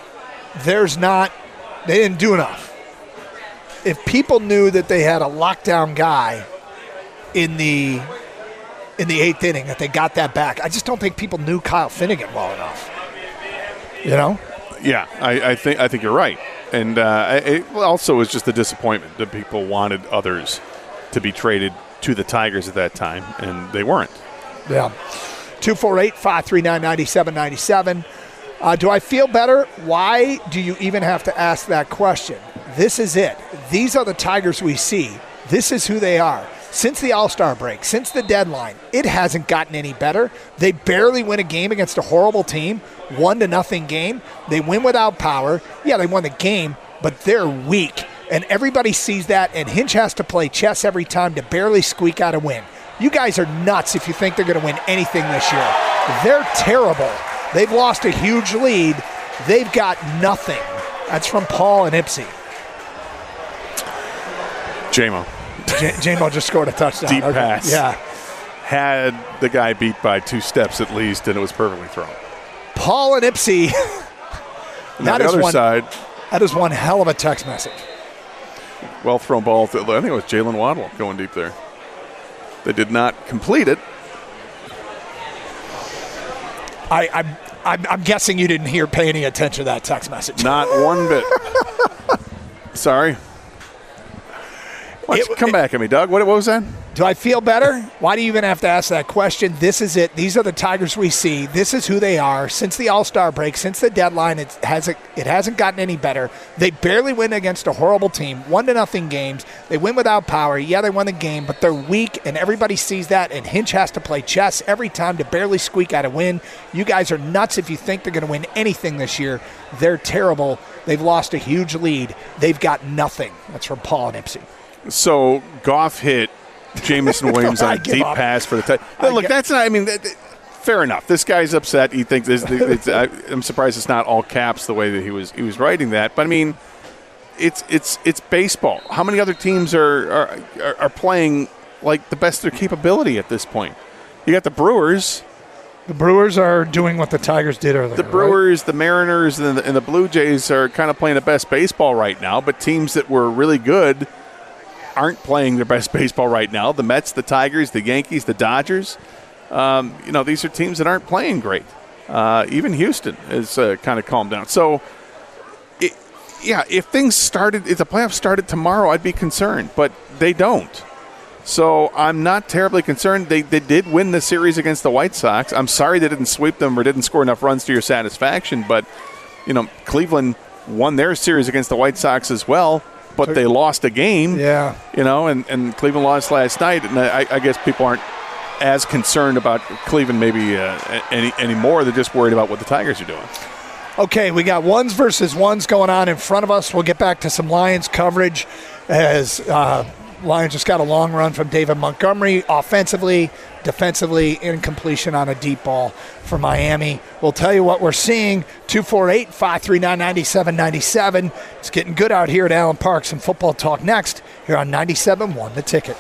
[SPEAKER 7] they didn't do enough. If people knew that they had a lockdown guy in the 8th inning, that they got that back, I just don't think people knew Kyle Finnegan well enough.
[SPEAKER 8] Yeah, I think you're right. And it also was just a disappointment that people wanted others to be traded to the Tigers at that time, and they weren't.
[SPEAKER 7] Yeah. 248-539-9797. Do I feel better? Why do you even have to ask that question? This is it. These are the Tigers we see. This is who they are. Since the All-Star break, since the deadline, it hasn't gotten any better. They barely win a game against a horrible team, 1-0 game. They win without power. Yeah, they won the game, but they're weak. And everybody sees that, and Hinch has to play chess every time to barely squeak out a win. You guys are nuts if you think they're going to win anything this year. They're terrible. They've lost a huge lead. They've got nothing. That's from Paul and Ipsy. J-Mo just scored a touchdown.
[SPEAKER 8] Deep pass.
[SPEAKER 7] Yeah.
[SPEAKER 8] Had the guy beat by 2 steps at least, and it was perfectly thrown.
[SPEAKER 7] Paul and Ipsy.
[SPEAKER 8] On the other side.
[SPEAKER 7] That is one hell of a text message.
[SPEAKER 8] Well thrown ball. I think it was Jalen Waddle going deep there. They did not complete it.
[SPEAKER 7] I'm guessing you didn't pay any attention to that text message.
[SPEAKER 8] Not one bit. Sorry. Come back at me, Doug. What was that?
[SPEAKER 7] Do I feel better? Why do you even have to ask that question? This is it. These are the Tigers we see. This is who they are. Since the All-Star break, since the deadline, it hasn't gotten any better. They barely win against a horrible team, 1-0 games. They win without power. Yeah, they won the game, but they're weak, and everybody sees that, and Hinch has to play chess every time to barely squeak out a win. You guys are nuts if you think they're going to win anything this year. They're terrible. They've lost a huge lead. They've got nothing. That's from Paul and Ipsy.
[SPEAKER 8] So Goff hit Jameson Williams on a deep pass for the touch. Look, that's not. I mean, fair enough. This guy's upset. He thinks I'm surprised it's not all caps the way that he was writing that. But I mean, it's baseball. How many other teams are playing like the best of their capability at this point? You got the Brewers.
[SPEAKER 7] The Brewers are doing what the Tigers did earlier.
[SPEAKER 8] The Brewers,
[SPEAKER 7] right?
[SPEAKER 8] The Mariners, and the Blue Jays are kind of playing the best baseball right now. But teams that were really good aren't playing their best baseball right now. The Mets, the Tigers, the Yankees, the Dodgers. These are teams that aren't playing great. Even Houston has kind of calmed down. So, if the playoffs started tomorrow, I'd be concerned. But they don't. So I'm not terribly concerned. They did win the series against the White Sox. I'm sorry they didn't sweep them or didn't score enough runs to your satisfaction. But, Cleveland won their series against the White Sox as well. But they lost a game, and Cleveland lost last night. And I guess people aren't as concerned about Cleveland maybe anymore. They're just worried about what the Tigers are doing.
[SPEAKER 7] Okay, we got ones versus ones going on in front of us. We'll get back to some Lions coverage as Lions just got a long run from David Montgomery offensively, defensively, incompletion on a deep ball for Miami. We'll tell you what we're seeing. 248-539-9797. It's getting good out here at Allen Park. Some football talk next here on 97.1 The Ticket.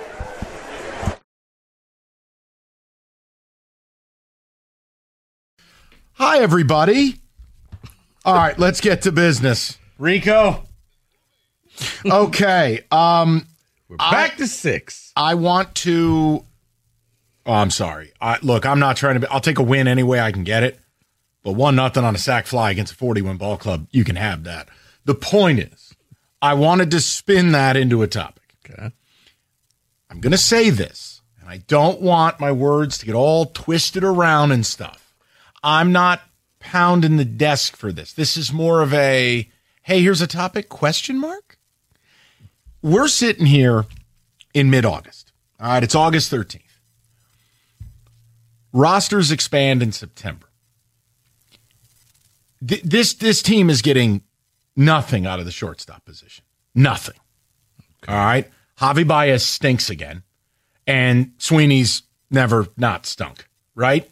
[SPEAKER 4] Hi, everybody. All right, let's get to business.
[SPEAKER 6] Rico.
[SPEAKER 4] Okay.
[SPEAKER 6] We're back to 6.
[SPEAKER 4] I want to Oh, I'm sorry. Look, I'm not trying to. I'll take a win any way I can get it. But 1-0 on a sack fly against a 40-win ball club, you can have that. The point is, I wanted to spin that into a topic.
[SPEAKER 6] Okay.
[SPEAKER 4] I'm going to say this, and I don't want my words to get all twisted around and stuff. I'm not pounding the desk for this. This is more of a, hey, here's a topic, question mark? We're sitting here in mid-August. All right, it's August 13th. Rosters expand in September. This team is getting nothing out of the shortstop position. Nothing. Okay. All right? Javi Baez stinks again, and Sweeney's never not stunk, right?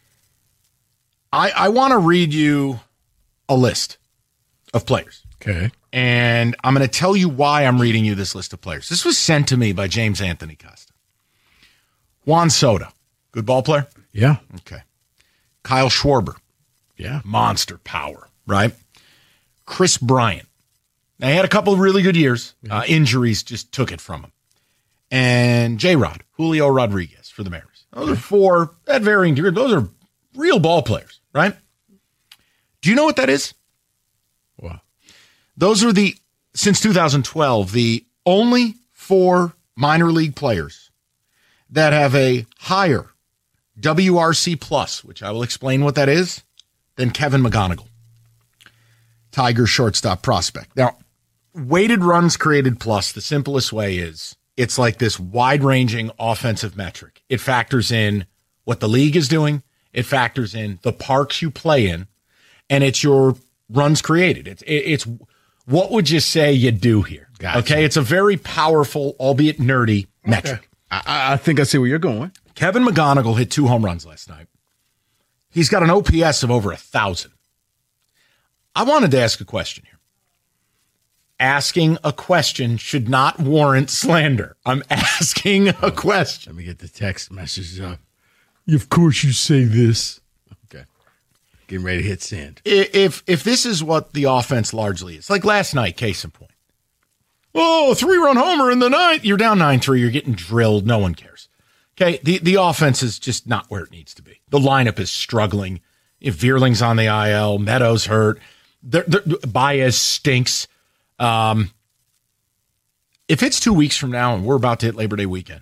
[SPEAKER 4] I want to read you a list of players.
[SPEAKER 6] Okay.
[SPEAKER 4] And I'm going to tell you why I'm reading you this list of players. This was sent to me by James Anthony Costa. Juan Soto, good ball player?
[SPEAKER 6] Yeah.
[SPEAKER 4] Okay. Kyle Schwarber.
[SPEAKER 6] Yeah.
[SPEAKER 4] Monster power, right? Chris Bryant. Now, he had a couple of really good years. Injuries just took it from him. And J-Rod, Julio Rodriguez for the Mariners. Those are four at varying degrees. Those are real ball players, right? Do you know what that is?
[SPEAKER 6] Wow.
[SPEAKER 4] Those are since 2012, the only four minor league players that have a higher WRC plus, which I will explain what that is, than Kevin McGonigal, Tiger shortstop prospect. Now, weighted runs created plus, the simplest way is it's like this wide-ranging offensive metric. It factors in what the league is doing. It factors in the parks you play in, and it's your runs created. It's what would you say you do here?
[SPEAKER 6] Gotcha.
[SPEAKER 4] Okay, it's a very powerful, albeit nerdy metric.
[SPEAKER 6] I think I see where you're going.
[SPEAKER 4] Kevin McGonigal hit 2 home runs last night. He's got an OPS of over 1,000. I wanted to ask a question here. Asking a question should not warrant slander. I'm asking a question.
[SPEAKER 6] Let me get the text message up. Of course you say this. Okay. Getting ready to hit send.
[SPEAKER 4] If this is what the offense largely is, like last night, case in point. Oh, 3-run homer in the ninth. You're down 9-3. You're getting drilled. No one cares. Okay, the offense is just not where it needs to be. The lineup is struggling. If Veerling's on the IL, Meadows hurt, Baez stinks. If it's 2 weeks from now and we're about to hit Labor Day weekend,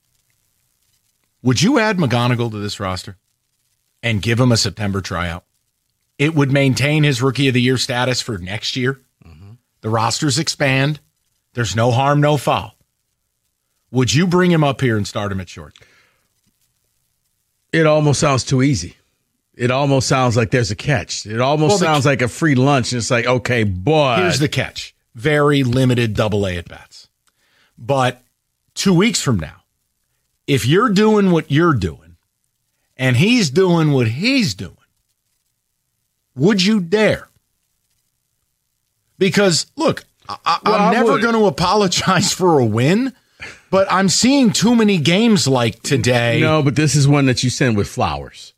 [SPEAKER 4] would you add McGonigal to this roster and give him a September tryout? It would maintain his Rookie of the Year status for next year. Mm-hmm. The rosters expand. There's no harm, no foul. Would you bring him up here and start him at short?
[SPEAKER 6] It almost sounds too easy. It almost sounds like there's a catch. It almost sounds like a free lunch. And it's like, okay, but
[SPEAKER 4] here's the catch. Very limited double-A at-bats. But 2 weeks from now, if you're doing what you're doing and he's doing what he's doing, would you dare? Because, look, I'm never going to apologize for a win, but I'm seeing too many games like today.
[SPEAKER 6] No, but this is one that you send with flowers.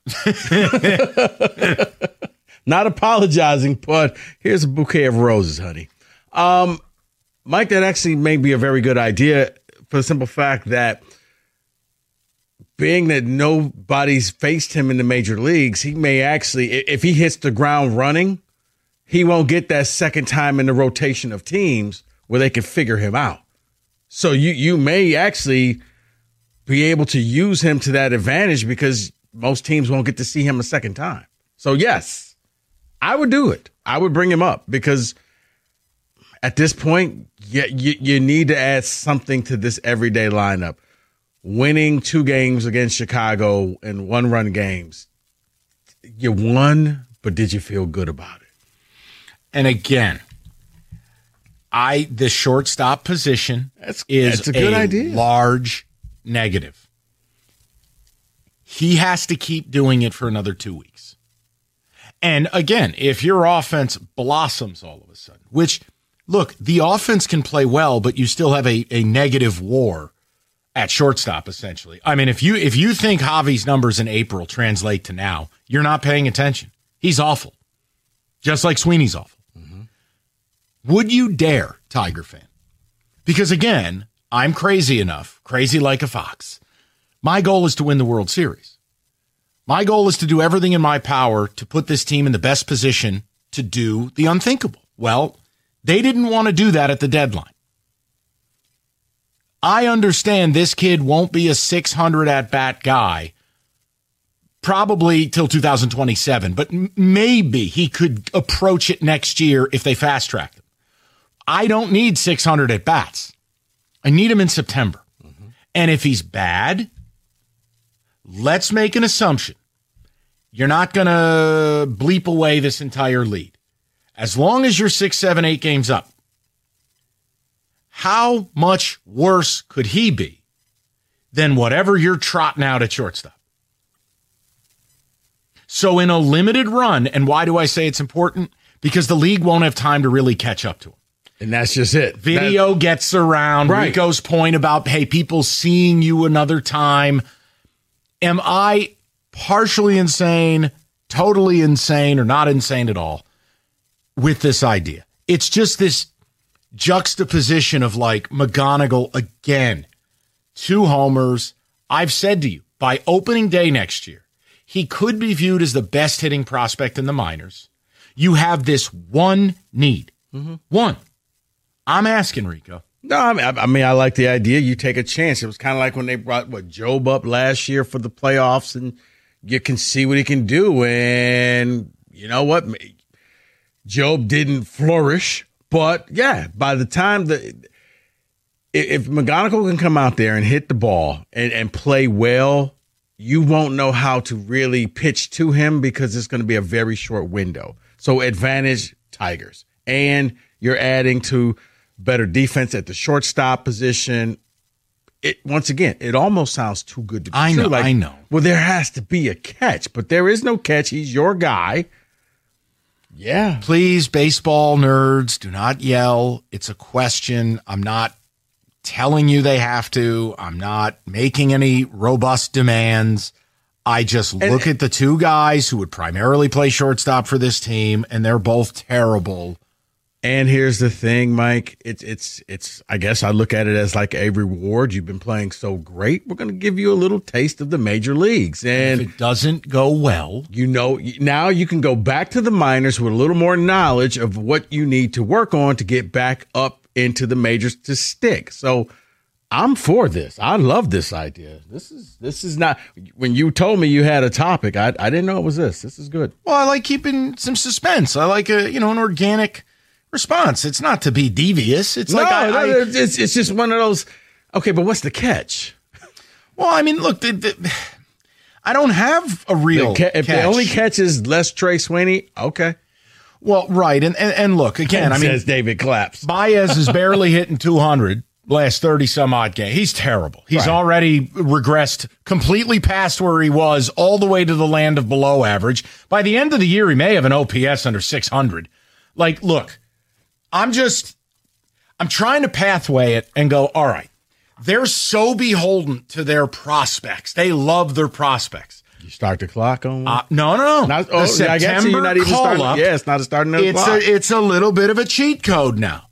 [SPEAKER 6] Not apologizing, but here's a bouquet of roses, honey. Mike, that actually may be a very good idea for the simple fact that being that nobody's faced him in the major leagues, he may actually, if he hits the ground running, he won't get that second time in the rotation of teams where they can figure him out. So you may actually be able to use him to that advantage because most teams won't get to see him a second time. So, yes, I would do it. I would bring him up because at this point, you need to add something to this everyday lineup. Winning 2 games against Chicago in 1-run games. You won, but did you feel good about it?
[SPEAKER 4] And again, the shortstop position is
[SPEAKER 6] a good idea.
[SPEAKER 4] Large negative. He has to keep doing it for another 2 weeks. And again, if your offense blossoms all of a sudden, which, look, the offense can play well, but you still have a negative WAR at shortstop, essentially. I mean, if you think Javi's numbers in April translate to now, you're not paying attention. He's awful. Just like Sweeney's awful. Mm-hmm. Would you dare, Tiger fan? Because again, I'm crazy enough, crazy like a fox, My goal is to win the World Series. My goal is to do everything in my power to put this team in the best position to do the unthinkable. Well, they didn't want to do that at the deadline. I understand this kid won't be a 600 at-bat guy probably till 2027, but maybe he could approach it next year if they fast-track him. I don't need 600 at-bats. I need him in September. Mm-hmm. And if he's bad, let's make an assumption. You're not going to bleep away this entire lead. As long as you're 6, 7, 8 games up, how much worse could he be than whatever you're trotting out at shortstop? So in a limited run, and why do I say it's important? Because the league won't have time to really catch up to him.
[SPEAKER 6] And that's just it.
[SPEAKER 4] Video gets around. Right. Rico's point about, hey, people seeing you another time. Am I partially insane, totally insane, or not insane at all with this idea? It's just this juxtaposition of like McGonigal again, 2 homers. I've said to you, by opening day next year, he could be viewed as the best hitting prospect in the minors. You have this one need. Mm-hmm. One. I'm asking, Rico.
[SPEAKER 6] No, I mean, I like the idea. You take a chance. It was kind of like when they brought Job up last year for the playoffs, and you can see what he can do. And you know what? Job didn't flourish. But, yeah, by the time if McGonigal can come out there and hit the ball and play well, you won't know how to really pitch to him because it's going to be a very short window. So advantage Tigers. And you're adding to better defense at the shortstop position. Once again, it almost sounds too good to be true.
[SPEAKER 4] I know.
[SPEAKER 6] Well, there has to be a catch, but there is no catch. He's your guy. Yeah.
[SPEAKER 4] Please, baseball nerds, do not yell. It's a question. I'm not telling you they have to. I'm not making any robust demands. I just look at the 2 guys who would primarily play shortstop for this team, and they're both terrible.
[SPEAKER 6] And here's the thing, Mike. It's. I guess I look at it as like a reward. You've been playing so great. We're going to give you a little taste of the major leagues. And
[SPEAKER 4] if it doesn't go well,
[SPEAKER 6] now you can go back to the minors with a little more knowledge of what you need to work on to get back up into the majors to stick. So I'm for this. I love this idea. This is not. When you told me you had a topic, I didn't know it was this. This is good.
[SPEAKER 4] Well, I like keeping some suspense. I like an organic response. It's not to be devious. It's
[SPEAKER 6] it's just one of those. Okay, but what's the catch?
[SPEAKER 4] Well, I mean, look, I don't have a real catch.
[SPEAKER 6] If the only catch is less Trey Sweeney, okay.
[SPEAKER 4] Well, right, and look again.
[SPEAKER 6] Says David Claps.
[SPEAKER 4] Baez is barely hitting 200 last 30 some odd game. He's terrible. He's already regressed completely past where he was, all the way to the land of below average. By the end of the year, he may have an OPS under 600. Like, look. I'm trying to pathway it and go, all right, they're so beholden to their prospects. They love their prospects.
[SPEAKER 6] You start the clock on?
[SPEAKER 4] No.
[SPEAKER 6] I guess you're not even starting. Yeah, it's not a starting the clock.
[SPEAKER 4] It's a little bit of a cheat code now.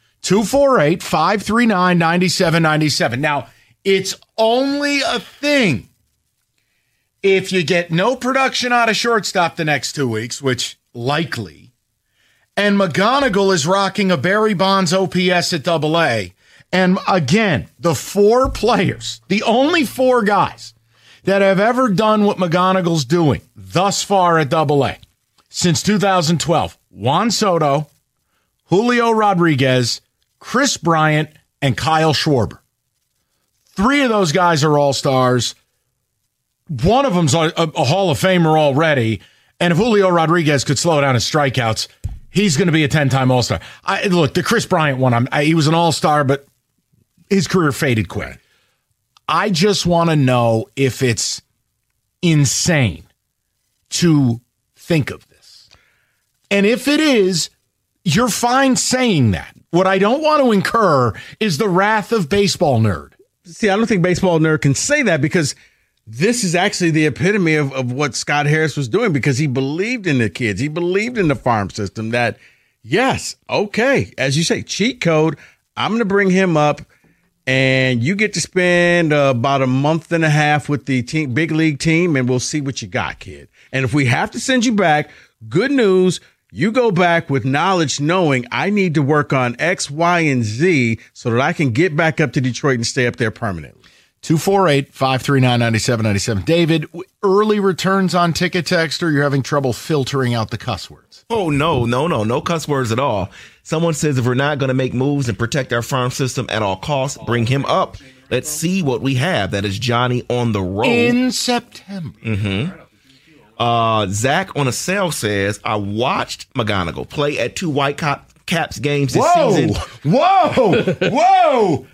[SPEAKER 4] 248-539-9797. Now, it's only a thing if you get no production out of shortstop the next 2 weeks, which likely. And McGonigal is rocking a Barry Bonds OPS at AA. And again, the 4 players, the only 4 guys that have ever done what McGonigal's doing thus far at AA since 2012, Juan Soto, Julio Rodriguez, Chris Bryant, and Kyle Schwarber. 3 of those guys are all-stars. One of them's a Hall of Famer already. And if Julio Rodriguez could slow down his strikeouts, he's going to be a 10-time All-Star. Look, the Chris Bryant one, he was an All-Star, but his career faded quick. I just want to know if it's insane to think of this. And if it is, you're fine saying that. What I don't want to incur is the wrath of baseball nerd.
[SPEAKER 6] See, I don't think baseball nerd can say that because this is actually the epitome of what Scott Harris was doing because he believed in the kids. He believed in the farm system that, yes, okay, as you say, cheat code, I'm going to bring him up and you get to spend about a month and a half with the team, big league team, and we'll see what you got, kid. And if we have to send you back, good news, you go back with knowledge knowing I need to work on X, Y, and Z so that I can get back up to Detroit and stay up there permanently.
[SPEAKER 4] 248-539-9797. David, early returns on Ticket Text, or you're having trouble filtering out the cuss words?
[SPEAKER 12] Oh, no cuss words at all. Someone says if we're not going to make moves and protect our farm system at all costs, bring him up. Let's see what we have. That is Johnny on the road.
[SPEAKER 4] In September.
[SPEAKER 12] Mm-hmm. Zach on a cell says, I watched McGonigal play at 2 Whitecaps games this season.
[SPEAKER 4] Whoa!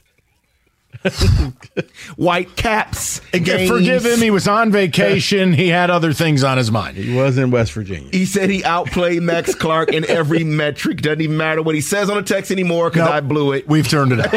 [SPEAKER 12] Whitecaps games.
[SPEAKER 4] Forgive him. He was on vacation. He had other things on his mind.
[SPEAKER 6] He was in West Virginia.
[SPEAKER 12] He said he outplayed Max Clark in every metric. Doesn't even matter what he says on the text anymore because I blew it.
[SPEAKER 4] We've turned it out.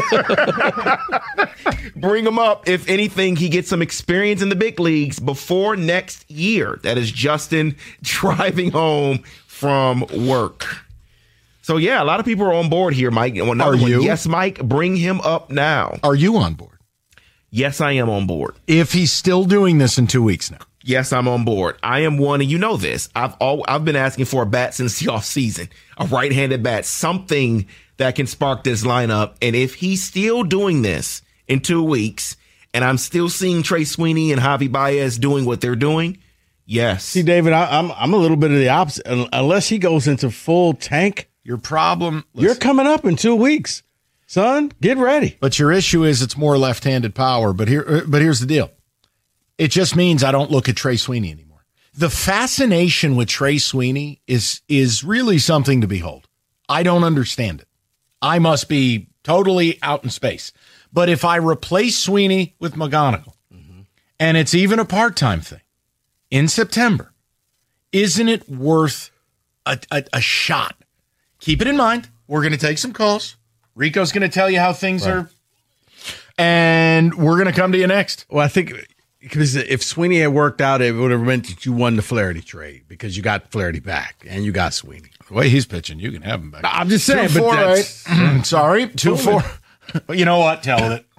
[SPEAKER 12] Bring him up. If anything, he gets some experience in the big leagues before next year. That is Justin driving home from work. So, yeah, a lot of people are on board here, Mike.
[SPEAKER 4] Are you?
[SPEAKER 12] Yes, Mike, bring him up now.
[SPEAKER 4] Are you on board?
[SPEAKER 12] Yes, I am on board.
[SPEAKER 4] If he's still doing this in 2 weeks now.
[SPEAKER 12] Yes, I'm on board. I am one, and you know this. I've been asking for a bat since the offseason, a right-handed bat, something that can spark this lineup. And if he's still doing this in 2 weeks, and I'm still seeing Trey Sweeney and Javi Baez doing what they're doing, yes.
[SPEAKER 6] See, David, I'm a little bit of the opposite. Unless he goes into full tank.
[SPEAKER 4] Your problem,
[SPEAKER 6] you're coming up in 2 weeks, son. Get ready.
[SPEAKER 4] But your issue is it's more left-handed power. But here's the deal. It just means I don't look at Trey Sweeney anymore. The fascination with Trey Sweeney is really something to behold. I don't understand it. I must be totally out in space. But if I replace Sweeney with McGonigal, and it's even a part-time thing in September, isn't it worth a shot? Keep it in mind, we're going to take some calls. Rico's going to tell you how things are, and we're going to come to you next.
[SPEAKER 6] Well, I think because if Sweeney had worked out, it would have meant that you won the Flaherty trade because you got Flaherty back and you got Sweeney.
[SPEAKER 4] The way he's pitching, you can have him back.
[SPEAKER 6] I'm just saying, but that's...
[SPEAKER 4] Sorry, 2-4. But you know what? Tell it.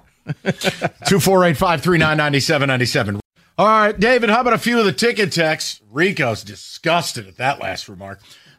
[SPEAKER 4] 248-539-9797. All right, David, how about a few of the ticket texts? Rico's disgusted at that last remark.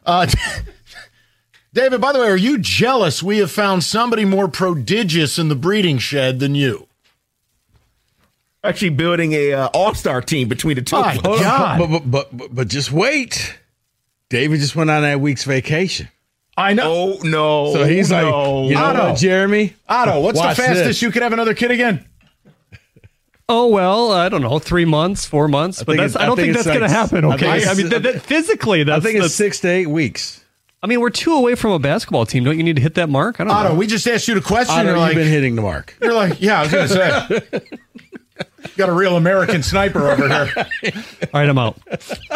[SPEAKER 4] David, by the way, are you jealous we have found somebody more prodigious in the breeding shed than you?
[SPEAKER 12] Actually building a all-star team between the two.
[SPEAKER 4] My God.
[SPEAKER 6] But just wait. David just went on that week's vacation.
[SPEAKER 4] I know.
[SPEAKER 12] Oh, no.
[SPEAKER 6] So he's like, you know what, Jeremy?
[SPEAKER 4] Otto, what's the fastest
[SPEAKER 6] this.
[SPEAKER 4] you could have another kid again?
[SPEAKER 5] Oh, well, I don't know, 3 months, 4 months. But I don't think that's going to happen, okay? I mean, physically,
[SPEAKER 6] I think it's 6 to 8 weeks.
[SPEAKER 5] I mean, we're 2 away from a basketball team. Don't you need to hit that mark? I don't know.
[SPEAKER 4] Otto, we just asked you the question.
[SPEAKER 6] Otto,
[SPEAKER 4] you're like,
[SPEAKER 6] you've been hitting the mark.
[SPEAKER 4] You're like, yeah, I was going to say. Got a real American sniper over here.
[SPEAKER 5] All right, I'm out.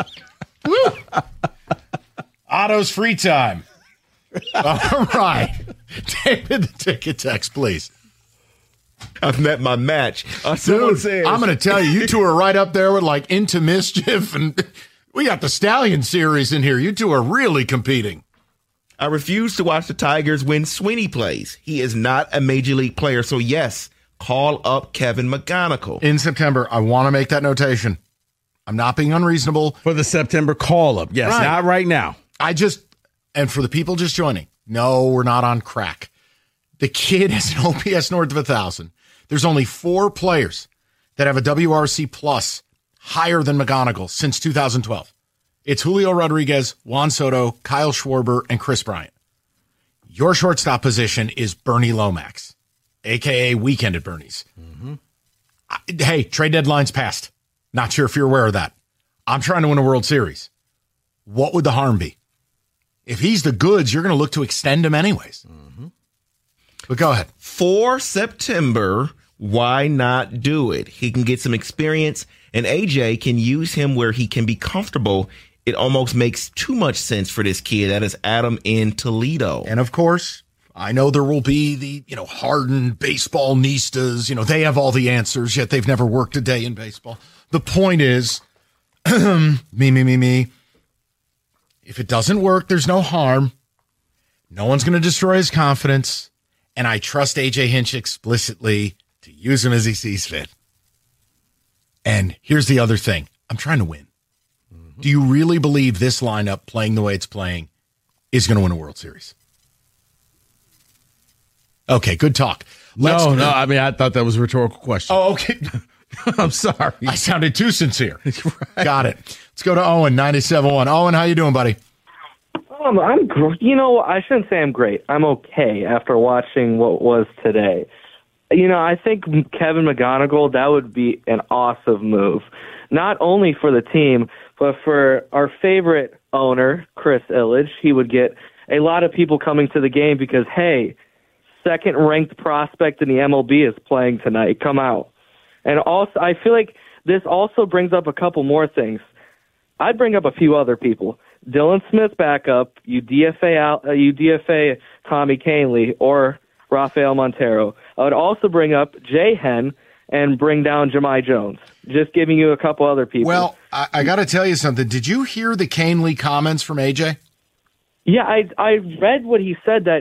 [SPEAKER 4] Otto's free time. All right. David, the ticket text, please.
[SPEAKER 12] I've met my match.
[SPEAKER 4] Dude, I'm going to tell you, you two are right up there with like Into Mischief, and we got the Stallion series in here. You two are really competing.
[SPEAKER 12] I refuse to watch the Tigers when Sweeney plays. He is not a major league player. So, yes, call up Kevin McGonigal.
[SPEAKER 4] In September, I want to make that notation. I'm not being unreasonable.
[SPEAKER 6] For the September call-up. Yes, right. Not right now.
[SPEAKER 4] And for the people just joining, no, we're not on crack. The kid has an OPS north of 1,000. There's only 4 players that have a WRC plus higher than McGonigal since 2012. It's Julio Rodriguez, Juan Soto, Kyle Schwarber, and Chris Bryant. Your shortstop position is Bernie Lomax, a.k.a. Weekend at Bernie's. Hey, trade deadline's passed. Not sure if you're aware of that. I'm trying to win a World Series. What would the harm be? If he's the goods, you're going to look to extend him anyways. But go ahead.
[SPEAKER 12] For September, why not do it? He can get some experience, and AJ can use him where he can be comfortable. It almost makes too much sense for this kid. That is Adam in Toledo.
[SPEAKER 4] And of course, I know there will be the, hardened baseball nistas. They have all the answers, yet they've never worked a day in baseball. The point is, me. If it doesn't work, there's no harm. No one's going to destroy his confidence. and I trust A.J. Hinch explicitly to use him as he sees fit. And here's the other thing. I'm trying to win. Mm-hmm. Do you really believe this lineup, playing the way it's playing, is going to win a World Series? Okay, good talk.
[SPEAKER 6] No, I mean, I thought that was a rhetorical question.
[SPEAKER 4] Oh, okay.
[SPEAKER 6] I'm sorry.
[SPEAKER 4] I sounded too sincere. Right. Got it. Let's go to Owen, 97.1. Owen, how you doing, buddy?
[SPEAKER 13] I'm great. I shouldn't say I'm great. I'm okay after watching what was today. I think Kevin McGonigal, that would be an awesome move. Not only for the team, but for our favorite owner, Chris Ilitch. He would get a lot of people coming to the game because, hey, second-ranked prospect in the MLB is playing tonight. Come out. And also, I feel like this also brings up a couple more things. I'd bring up a few other people. Dylan Smith backup, you DFA Tommy Kahnle or Rafael Montero. I would also bring up Jay Henn and bring down Jahmai Jones. Just giving you a couple other people.
[SPEAKER 4] Well, I got to tell you something. Did you hear the Kahnle comments from AJ?
[SPEAKER 13] Yeah, I read what he said, that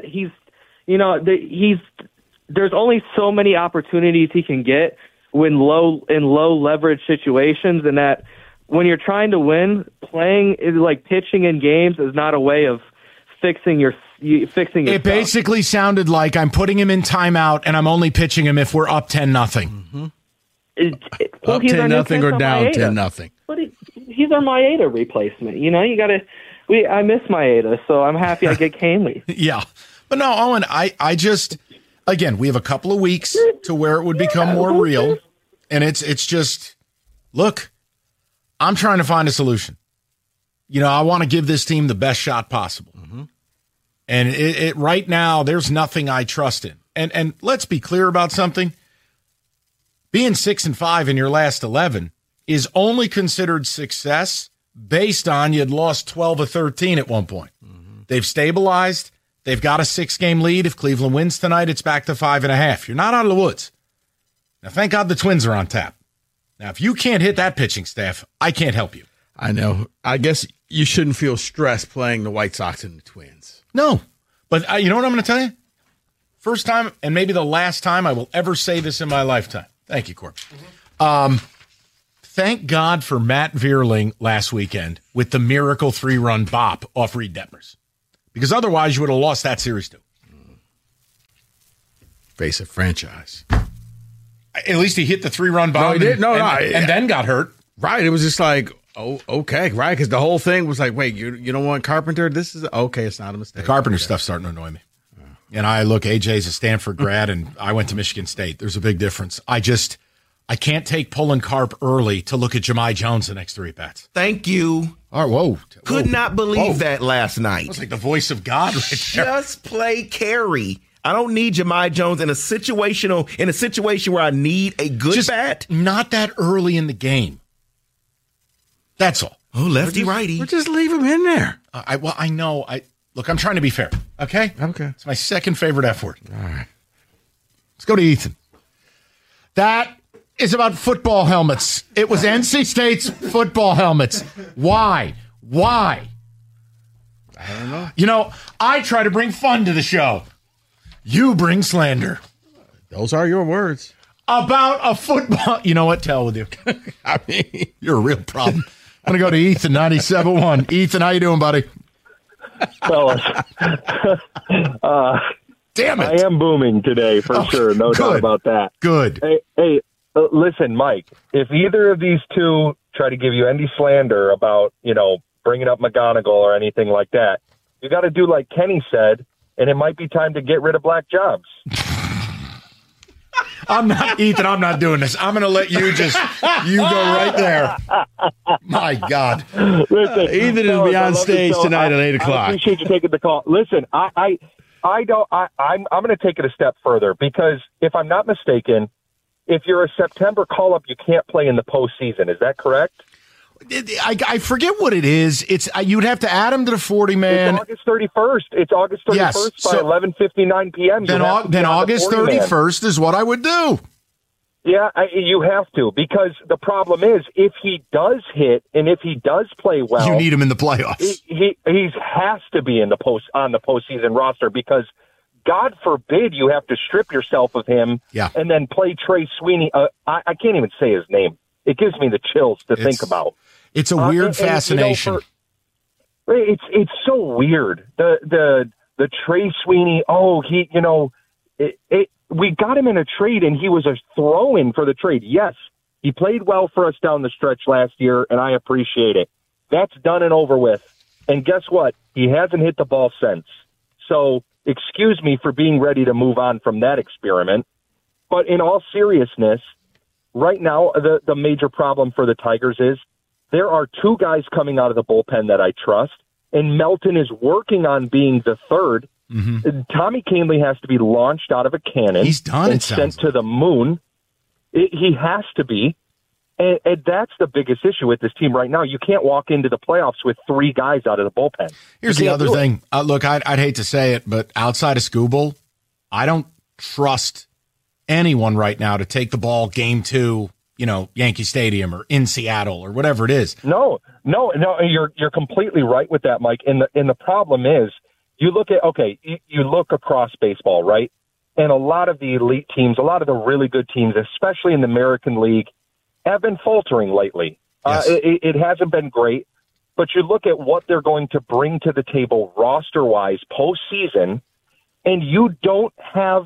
[SPEAKER 13] there's only so many opportunities he can get when low leverage situations, and that when you're trying to win, pitching in games is not a way of fixing your
[SPEAKER 4] It basically sounded like I'm putting him in timeout and I'm only pitching him if we're up 10-0.
[SPEAKER 13] Mm-hmm.
[SPEAKER 6] Up 10-0 or down 10-0.
[SPEAKER 13] But he's our Maeda replacement. You got to. I miss Maeda, so I'm happy I get Kahnle.
[SPEAKER 4] Yeah, but no, Owen. I just again, we have a couple of weeks to where it would become more real, and it's just look. I'm trying to find a solution. I want to give this team the best shot possible. Mm-hmm. And it right now, there's nothing I trust in. And let's be clear about something. Being 6-5 in your last 11 is only considered success based on you'd lost 12 or 13 at one point. Mm-hmm. They've stabilized. They've got a 6-game lead. If Cleveland wins tonight, it's back to 5.5. You're not out of the woods. Now, thank God the Twins are on tap. Now, if you can't hit that pitching staff, I can't help you.
[SPEAKER 6] I know. I guess you shouldn't feel stressed playing the White Sox and the Twins.
[SPEAKER 4] No. But you know what I'm going to tell you? First time, and maybe the last time I will ever say this in my lifetime. Thank you, Corbin. Mm-hmm. Thank God for Matt Vierling last weekend with the miracle 3-run bop off Reed Detmers. Because otherwise you would have lost that series too.
[SPEAKER 6] Face of franchise.
[SPEAKER 4] At least he hit the 3-run bomb.
[SPEAKER 6] No, he did.
[SPEAKER 4] And then got hurt.
[SPEAKER 6] Right. It was just like, oh, okay, right? Because the whole thing was like, wait, you don't want Carpenter? This is okay. It's not a mistake.
[SPEAKER 4] The Carpenter stuff's starting to annoy me. And AJ's a Stanford grad, and I went to Michigan State. There's a big difference. I can't take pulling Carp early to look at Jahmai Jones the next 3 at-bats.
[SPEAKER 12] Thank you.
[SPEAKER 4] All right, whoa.
[SPEAKER 12] Could not believe that last night.
[SPEAKER 4] It was like the voice of God right there.
[SPEAKER 12] Just play carry. I don't need Jahmai Jones in a situation where I need a good bat.
[SPEAKER 4] Not that early in the game. That's all.
[SPEAKER 12] Oh, lefty righty.
[SPEAKER 6] We'll just leave him in there.
[SPEAKER 4] I know. Look, I'm trying to be fair. Okay. It's my second favorite F word.
[SPEAKER 6] All right.
[SPEAKER 4] Let's go to Ethan. That is about football helmets. It was NC State's football helmets. Why?
[SPEAKER 6] I don't know.
[SPEAKER 4] I try to bring fun to the show. You bring slander.
[SPEAKER 6] Those are your words.
[SPEAKER 4] About a football. You know what? To hell with you.
[SPEAKER 6] I mean,
[SPEAKER 4] you're a real problem. I'm going to go to Ethan, 97.1. Ethan, how you doing, buddy?
[SPEAKER 14] Fellas.
[SPEAKER 4] Damn it.
[SPEAKER 14] I am booming today for sure. No doubt about that.
[SPEAKER 4] Good.
[SPEAKER 14] Hey, listen, Mike, if either of these two try to give you any slander about, bringing up McGonigal or anything like that, you got to do like Kenny said, and it might be time to get rid of black jobs.
[SPEAKER 4] Ethan, I'm not doing this. I'm going to let you you go right there. My God.
[SPEAKER 14] Listen,
[SPEAKER 6] Ethan will be on stage tonight at 8 o'clock.
[SPEAKER 14] I appreciate you taking the call. Listen, I'm going to take it a step further because if I'm not mistaken, if you're a September call-up, you can't play in the postseason. Is that correct?
[SPEAKER 4] I forget what it is. You'd have to add him to the 40-man.
[SPEAKER 14] It's August 31st. It's August 31st by 11:59 p.m.
[SPEAKER 4] Then August 31st is what I would do.
[SPEAKER 14] Yeah, you have to, because the problem is if he does hit and if he does play well,
[SPEAKER 4] you need him in the playoffs.
[SPEAKER 14] He has to be on the postseason roster because God forbid you have to strip yourself of him and then play Trey Sweeney. I can't even say his name. It gives me the chills to think about.
[SPEAKER 4] It's a weird fascination.
[SPEAKER 14] It's so weird. The Trey Sweeney. We got him in a trade, and he was a throw-in for the trade. Yes, he played well for us down the stretch last year, and I appreciate it. That's done and over with. And guess what? He hasn't hit the ball since. So excuse me for being ready to move on from that experiment. But in all seriousness, right now, the major problem for the Tigers is there are two guys coming out of the bullpen that I trust, and Melton is working on being the third. Mm-hmm. Tommy Kahnle has to be launched out of a cannon.
[SPEAKER 4] He's done
[SPEAKER 14] and sent to the moon. He has to be. And that's the biggest issue with this team right now. You can't walk into the playoffs with three guys out of the bullpen.
[SPEAKER 4] Here's the other thing. Look, I'd hate to say it, but outside of Skubal, I don't trust anyone right now to take the ball game 2, Yankee Stadium or in Seattle or whatever it is.
[SPEAKER 14] No, you're completely right with that, Mike. And the problem is, you look across baseball, right? And a lot of the elite teams, a lot of the really good teams, especially in the American League, have been faltering lately. Yes. It hasn't been great, but you look at what they're going to bring to the table roster-wise postseason, and you don't have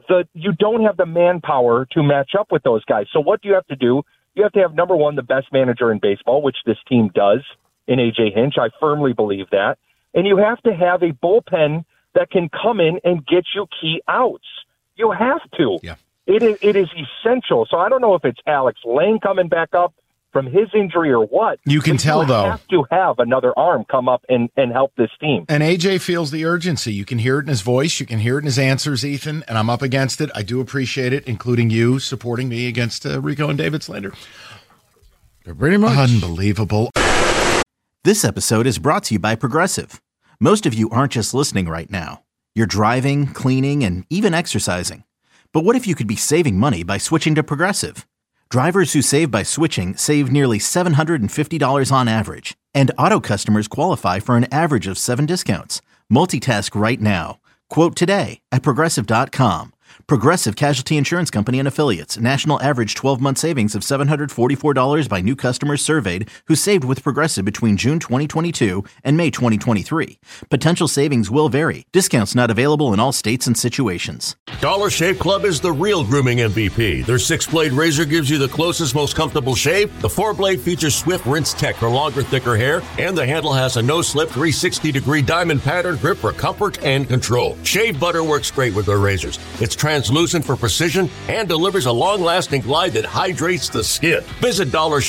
[SPEAKER 14] the manpower to match up with those guys. So what do you have to do? You have to have, number one, the best manager in baseball, which this team does in A.J. Hinch. I firmly believe that. And you have to have a bullpen that can come in and get you key outs. You have to.
[SPEAKER 4] Yeah.
[SPEAKER 14] It is essential. So I don't know if it's Alex Lane coming back up from his injury or what.
[SPEAKER 4] You can tell, though.
[SPEAKER 14] You have to have another arm come up and help this team.
[SPEAKER 4] And AJ feels the urgency. You can hear it in his voice. You can hear it in his answers, Ethan. And I'm up against it. I do appreciate it, including you supporting me against Rico and David Slander.
[SPEAKER 6] They're pretty much
[SPEAKER 4] unbelievable.
[SPEAKER 1] This episode is brought to you by Progressive. Most of you aren't just listening right now. You're driving, cleaning, and even exercising. But what if you could be saving money by switching to Progressive? Drivers who save by switching save nearly $750 on average, and auto customers qualify for an average of 7 discounts. Multitask right now. Quote today at Progressive.com. Progressive Casualty Insurance Company and Affiliates. National average 12-month savings of $744 by new customers surveyed who saved with Progressive between June 2022 and May 2023. Potential savings will vary. Discounts not available in all states and situations.
[SPEAKER 2] Dollar Shave Club is the real grooming MVP. Their 6-blade razor gives you the closest, most comfortable shave. The 4-blade features swift rinse tech for longer, thicker hair. And the handle has a no-slip 360-degree diamond pattern grip for comfort and control. Shave butter works great with their razors. It's translucent for precision and delivers a long-lasting glide that hydrates the skin. Visit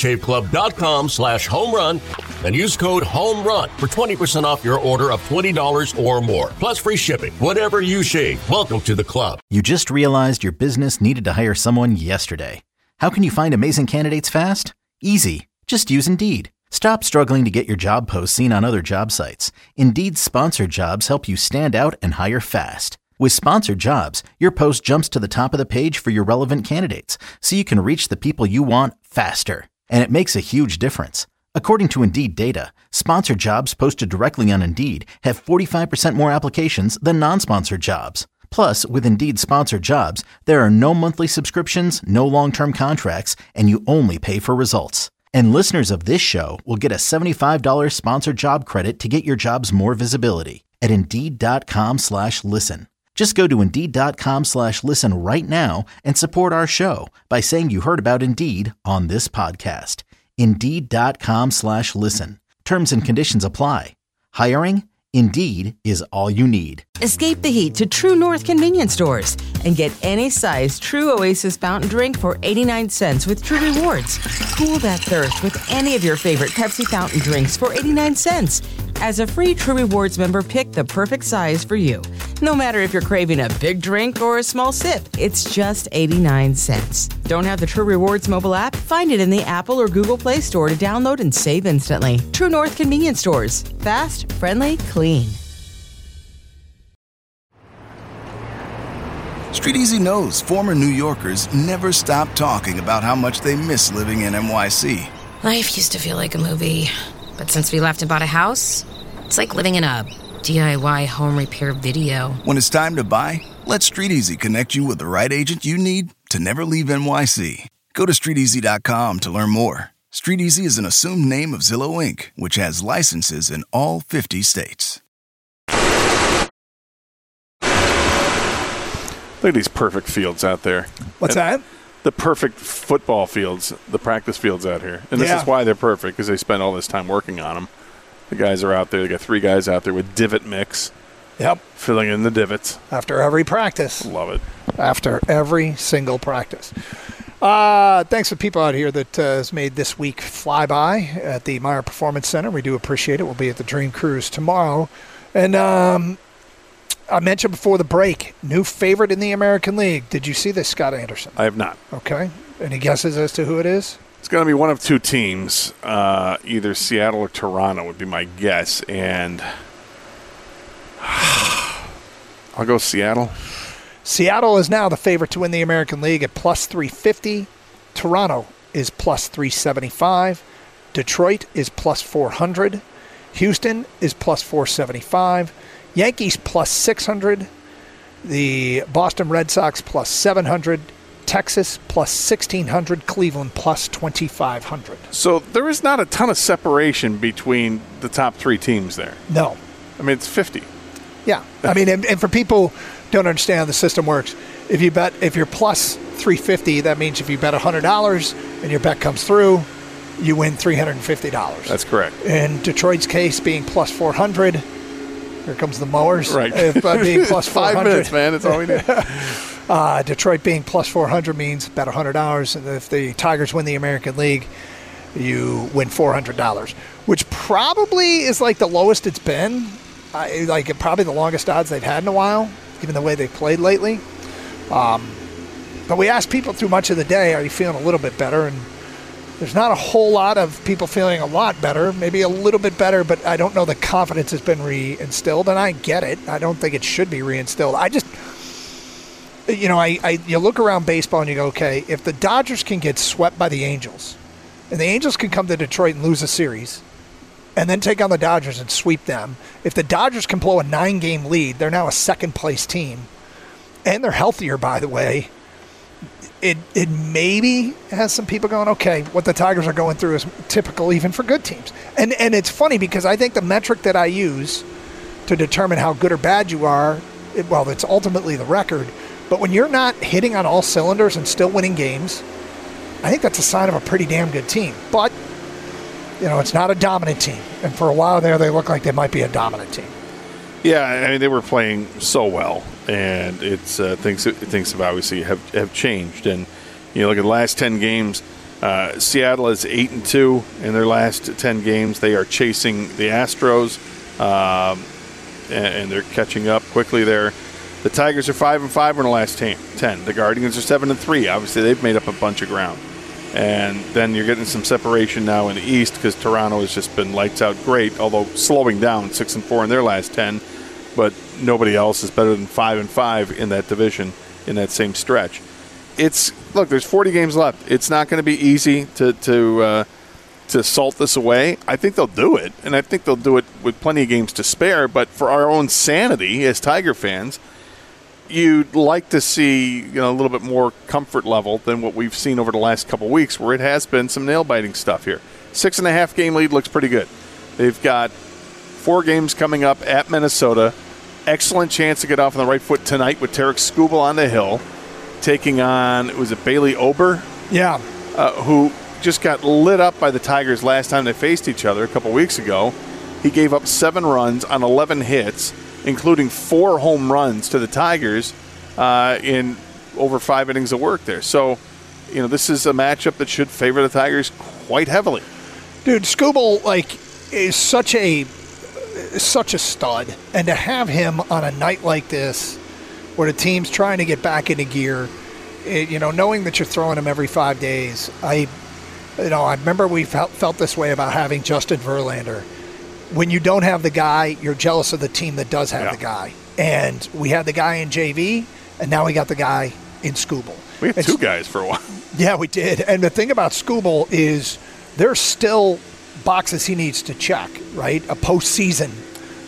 [SPEAKER 2] DollarShaveClub.com/homerun and use code HOMERUN for 20% off your order of $20 or more. Plus free shipping. Whatever you shave, welcome to the club.
[SPEAKER 1] You just realized your business needed to hire someone yesterday. How can you find amazing candidates fast? Easy. Just use Indeed. Stop struggling to get your job posts seen on other job sites. Indeed's sponsored jobs help you stand out and hire fast. With sponsored jobs, your post jumps to the top of the page for your relevant candidates, so you can reach the people you want faster. And it makes a huge difference. According to Indeed data, sponsored jobs posted directly on Indeed have 45% more applications than non-sponsored jobs. Plus, with Indeed sponsored jobs, there are no monthly subscriptions, no long-term contracts, and you only pay for results. And listeners of this show will get a $75 sponsored job credit to get your jobs more visibility at Indeed.com/listen. Just go to Indeed.com/listen right now and support our show by saying you heard about Indeed on this podcast. Indeed.com/listen. Terms and conditions apply. Hiring? Indeed is all you need.
[SPEAKER 3] Escape the heat to True North convenience stores and get any size True Oasis fountain drink for 89 cents with True Rewards. Cool that thirst with any of your favorite Pepsi fountain drinks for 89 cents. As a free True Rewards member, pick the perfect size for you. No matter if you're craving a big drink or a small sip, it's just 89 cents. Don't have the True Rewards mobile app? Find it in the Apple or Google Play Store to download and save instantly. True North convenience stores. Fast, friendly, clean.
[SPEAKER 10] Street Easy knows former New Yorkers never stop talking about how much they miss living in NYC.
[SPEAKER 11] Life used to feel like a movie, but since we left and bought a house, it's like living in a DIY home repair video.
[SPEAKER 10] When it's time to buy, let StreetEasy connect you with the right agent you need to never leave NYC. Go to StreetEasy.com to learn more. StreetEasy is an assumed name of Zillow Inc., which has licenses in all 50 states.
[SPEAKER 8] Look at these perfect fields out there.
[SPEAKER 7] What's that?
[SPEAKER 8] The perfect football fields, the practice fields out here. And this is why they're perfect, because they spend all this time working on them. The guys are out there. They got 3 guys out there with divot mix.
[SPEAKER 7] Yep.
[SPEAKER 8] Filling in the divots.
[SPEAKER 7] After every practice.
[SPEAKER 8] Love it.
[SPEAKER 7] After every single practice. Thanks to people out here that has made this week fly by at the Meyer Performance Center. We do appreciate it. We'll be at the Dream Cruise tomorrow. And I mentioned before the break, new favorite in the American League. Did you see this, Scott Anderson?
[SPEAKER 8] I have not.
[SPEAKER 7] Okay. Any guesses as to who it is?
[SPEAKER 8] It's going to be one of 2 teams. Either Seattle or Toronto would be my guess. And I'll go Seattle.
[SPEAKER 7] Seattle is now the favorite to win the American League at plus 350. Toronto is plus 375. Detroit is plus 400. Houston is plus 475. Yankees plus 600. The Boston Red Sox plus 700. Texas plus 1,600, Cleveland plus 2,500.
[SPEAKER 8] So there is not a ton of separation between the top 3 teams there.
[SPEAKER 7] No.
[SPEAKER 8] I mean, it's 50.
[SPEAKER 7] Yeah. I mean, and for people who don't understand how the system works, if you're plus 350, that means if you bet $100 and your bet comes through, you win $350.
[SPEAKER 8] That's correct.
[SPEAKER 7] In Detroit's case, being plus 400, here comes the mowers.
[SPEAKER 8] Right.
[SPEAKER 7] Being plus 400.
[SPEAKER 8] 5 minutes, man. That's all we need.
[SPEAKER 7] Detroit being plus 400 means bet $100. And if the Tigers win the American League, you win $400, which probably is like the lowest it's been. Probably the longest odds they've had in a while, given the way they've played lately. But we asked people through much of the day, are you feeling a little bit better? And there's not a whole lot of people feeling a lot better, maybe a little bit better, but I don't know that confidence has been reinstilled, and I get it. I don't think it should be reinstilled. I just, you look around baseball and you go, okay, if the Dodgers can get swept by the Angels, and the Angels can come to Detroit and lose a series, and then take on the Dodgers and sweep them, if the Dodgers can blow a 9-game lead, they're now a second-place team, and they're healthier, by the way, it maybe has some people going, okay, what the Tigers are going through is typical even for good teams. And it's funny because I think the metric that I use to determine how good or bad you are, it's ultimately the record, but when you're not hitting on all cylinders and still winning games, I think that's a sign of a pretty damn good team. But, it's not a dominant team. And for a while there, they look like they might be a dominant team.
[SPEAKER 8] Yeah, I mean, they were playing so well, and it's things have obviously have changed. And you look at the last 10 games, Seattle is 8-2 in their last 10 games. They are chasing the Astros, and they're catching up quickly there. The Tigers are 5-5 in the last 10. The Guardians are 7-3. Obviously, they've made up a bunch of ground. And then you're getting some separation now in the East because Toronto has just been lights out great, although slowing down 6-4 in their last 10. But nobody else is better than 5-5 in that division in that same stretch. There's 40 games left. It's not going to be easy to salt this away. I think they'll do it, and I think they'll do it with plenty of games to spare. But for our own sanity as Tiger fans, you'd like to see a little bit more comfort level than what we've seen over the last couple of weeks, where it has been some nail-biting stuff here. 6.5 game lead looks pretty good. They've got 4 games coming up at Minnesota. Excellent chance to get off on the right foot tonight with Tarek Skubal on the hill, taking on, was it Bailey Ober?
[SPEAKER 7] Yeah.
[SPEAKER 8] Who just got lit up by the Tigers last time they faced each other a couple weeks ago. He gave up 7 runs on 11 hits, including 4 home runs to the Tigers in over 5 innings of work there. So, this is a matchup that should favor the Tigers quite heavily.
[SPEAKER 7] Dude, Skubal, is such a stud. And to have him on a night like this where the team's trying to get back into gear, knowing that you're throwing him every 5 days, I remember we felt this way about having Justin Verlander. When you don't have the guy, you're jealous of the team that does have the guy. And we had the guy in JV, and now we got the guy in Skubal.
[SPEAKER 8] We had 2 guys for a while.
[SPEAKER 7] Yeah, we did. And the thing about Skubal is there's still boxes he needs to check, right? A postseason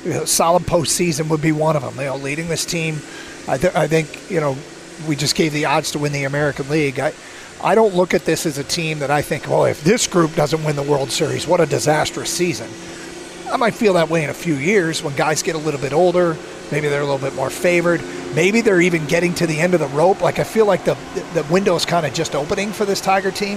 [SPEAKER 7] solid postseason would be one of them. Leading this team, I think we just gave the odds to win the American League. I don't look at this as a team that I think, well, if this group doesn't win the World Series, what a disastrous season. I might feel that way in a few years when guys get a little bit older. Maybe they're a little bit more favored. Maybe they're even getting to the end of the rope. Like, I feel like the window is kind of just opening for this Tiger team.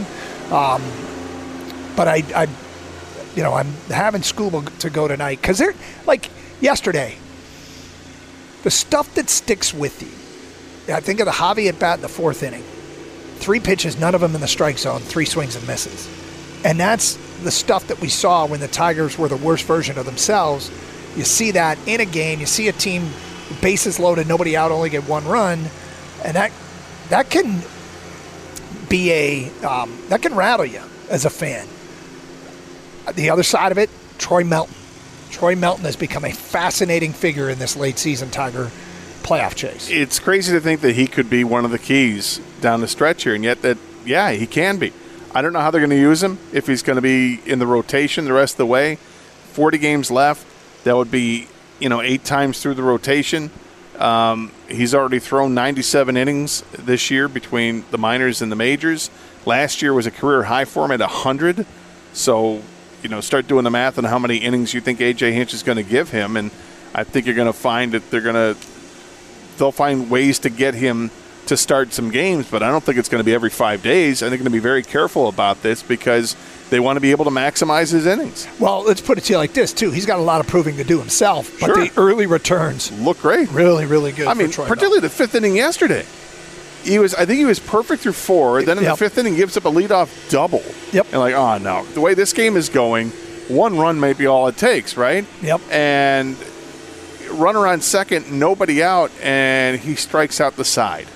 [SPEAKER 7] But I'm having Scuba to go tonight because they're like yesterday. The stuff that sticks with you. I think of the Javi at bat in the fourth inning. 3 pitches, none of them in the strike zone, 3 swings and misses. And that's the stuff that we saw when the Tigers were the worst version of themselves. You see that in a game. You see a team, bases loaded, nobody out, only get 1 run. And that can be that can rattle you as a fan. The other side of it, Troy Melton. Troy Melton has become a fascinating figure in this late season Tiger playoff chase.
[SPEAKER 8] It's crazy to think that he could be one of the keys down the stretch here, and yet he can be. I don't know how they're going to use him, if he's going to be in the rotation the rest of the way. 40 games left. That would be, 8 times through the rotation. He's already thrown 97 innings this year between the minors and the majors. Last year was a career high for him at 100. So, start doing the math on how many innings you think A.J. Hinch is going to give him, and I think you're going to find that they'll find ways to get him to start some games, but I don't think it's going to be every 5 days. I think they're going to be very careful about this because they want to be able to maximize his innings.
[SPEAKER 7] Well, let's put it to you like this, too. He's got a lot of proving to do himself, but the early returns
[SPEAKER 8] look great.
[SPEAKER 7] Really, really good.
[SPEAKER 8] I mean, particularly the 5th inning yesterday. I think he was perfect through 4. Then in the 5th inning, gives up a leadoff double.
[SPEAKER 7] Yep.
[SPEAKER 8] And oh, no. The way this game is going, 1 run may be all it takes, right?
[SPEAKER 7] Yep.
[SPEAKER 8] And runner on second, nobody out, and he strikes out the side.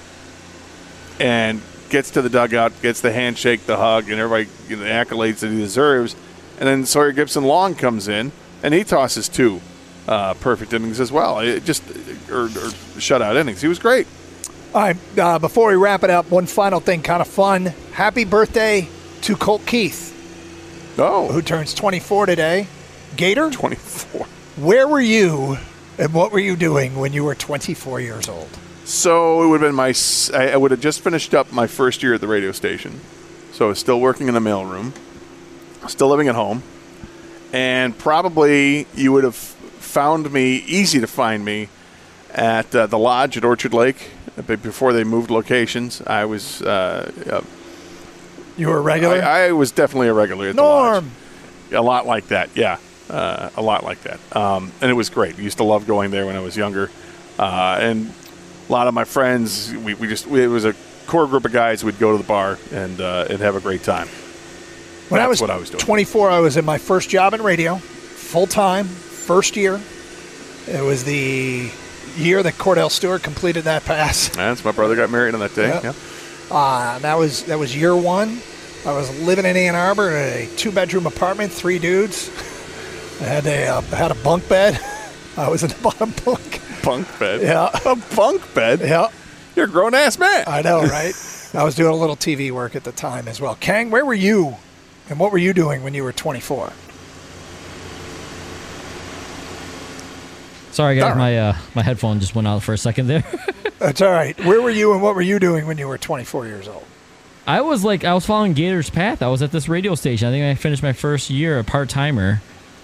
[SPEAKER 8] And gets to the dugout, gets the handshake, the hug, and everybody, the accolades that he deserves. And then Sawyer Gipson-Long comes in, and he tosses 2 perfect innings as well. Or shutout innings. He was great.
[SPEAKER 7] All right, before we wrap it up, one final thing, kind of fun. Happy birthday to Colt Keith.
[SPEAKER 8] Oh.
[SPEAKER 7] Who turns 24 today. Gator?
[SPEAKER 8] 24.
[SPEAKER 7] Where were you and what were you doing when you were 24 years old?
[SPEAKER 8] So it would have been I would have just finished up my first year at the radio station. So I was still working in the mailroom, still living at home. And probably you would have found me, easy to find me, at the lodge at Orchard Lake. Before they moved locations, I was...
[SPEAKER 7] you were a regular?
[SPEAKER 8] I was definitely a regular at the lodge. A lot like that, yeah. A lot like that. And it was great. I used to love going there when I was younger. And a lot of my friends, it was a core group of guys. We'd go to the bar and have a great time. That's what I was doing.
[SPEAKER 7] 24, I was in my first job in radio, full-time, first year. It was the year that Cordell Stewart completed that pass.
[SPEAKER 8] That's my brother got married on that day.
[SPEAKER 7] Yeah. That was year 1. I was living in Ann Arbor in a 2-bedroom apartment, 3 dudes. I had a bunk bed. I was in the bottom bunk.
[SPEAKER 8] Bunk bed?
[SPEAKER 7] Yeah.
[SPEAKER 8] A bunk bed?
[SPEAKER 7] Yeah.
[SPEAKER 8] You're a grown-ass man.
[SPEAKER 7] I know, right? I was doing a little TV work at the time as well. Kang, where were you and what were you doing when you were 24?
[SPEAKER 9] Sorry, guys, my headphone just went out for a second there.
[SPEAKER 7] That's all right. Where were you and what were you doing when you were 24 years old?
[SPEAKER 9] I was following Gator's path. I was at this radio station. I think I finished my first year a part-timer.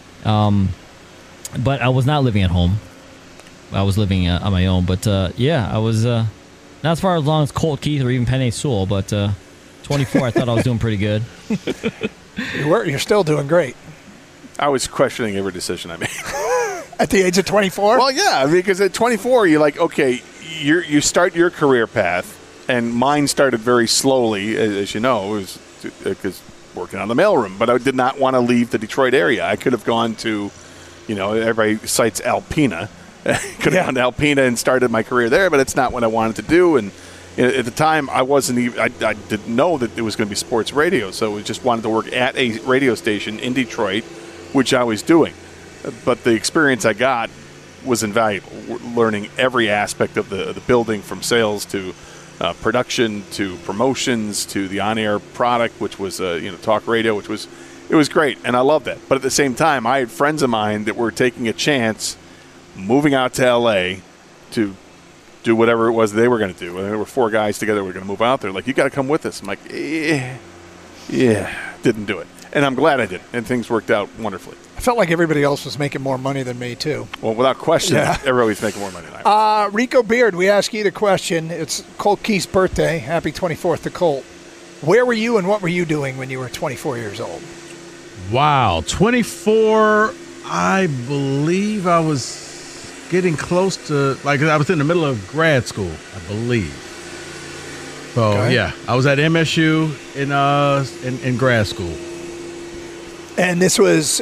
[SPEAKER 9] But I was not living at home. I was living on my own. But, I was not as far along as Colt Keith or even Penny Sewell, but 24, I thought I was doing pretty good.
[SPEAKER 7] You're still doing great.
[SPEAKER 8] I was questioning every decision I made.
[SPEAKER 7] At the age of 24?
[SPEAKER 8] Well, yeah, because at 24, you're like, okay, you start your career path, and mine started very slowly, as you know, it was because working on the mailroom. But I did not want to leave the Detroit area. I could have gone to, everybody cites Alpena. Could have gone to Alpena and started my career there, but it's not what I wanted to do. And at the time, I didn't know that it was going to be sports radio, so I just wanted to work at a radio station in Detroit, which I was doing. But the experience I got was invaluable, learning every aspect of the building, from sales to production to promotions to the on-air product, which was talk radio, which was It was great, and I loved that. But at the same time, I had friends of mine that were taking a chance, moving out to L.A. to do whatever it was they were going to do. There were 4 guys together who were going to move out there. Like, you got to come with us. I'm like, yeah, didn't do it. And I'm glad I did, and things worked out wonderfully.
[SPEAKER 7] I felt like everybody else was making more money than me, too.
[SPEAKER 8] Well, without question, everybody's making more money than I was.
[SPEAKER 7] Rico Beard, we ask you the question. It's Colt Keith's birthday. Happy 24th to Colt. Where were you and what were you doing when you were 24 years old?
[SPEAKER 6] Wow. 24, I believe I was getting close to, like, I was in the middle of grad school, I believe. So, yeah, I was at MSU in grad school.
[SPEAKER 7] And this was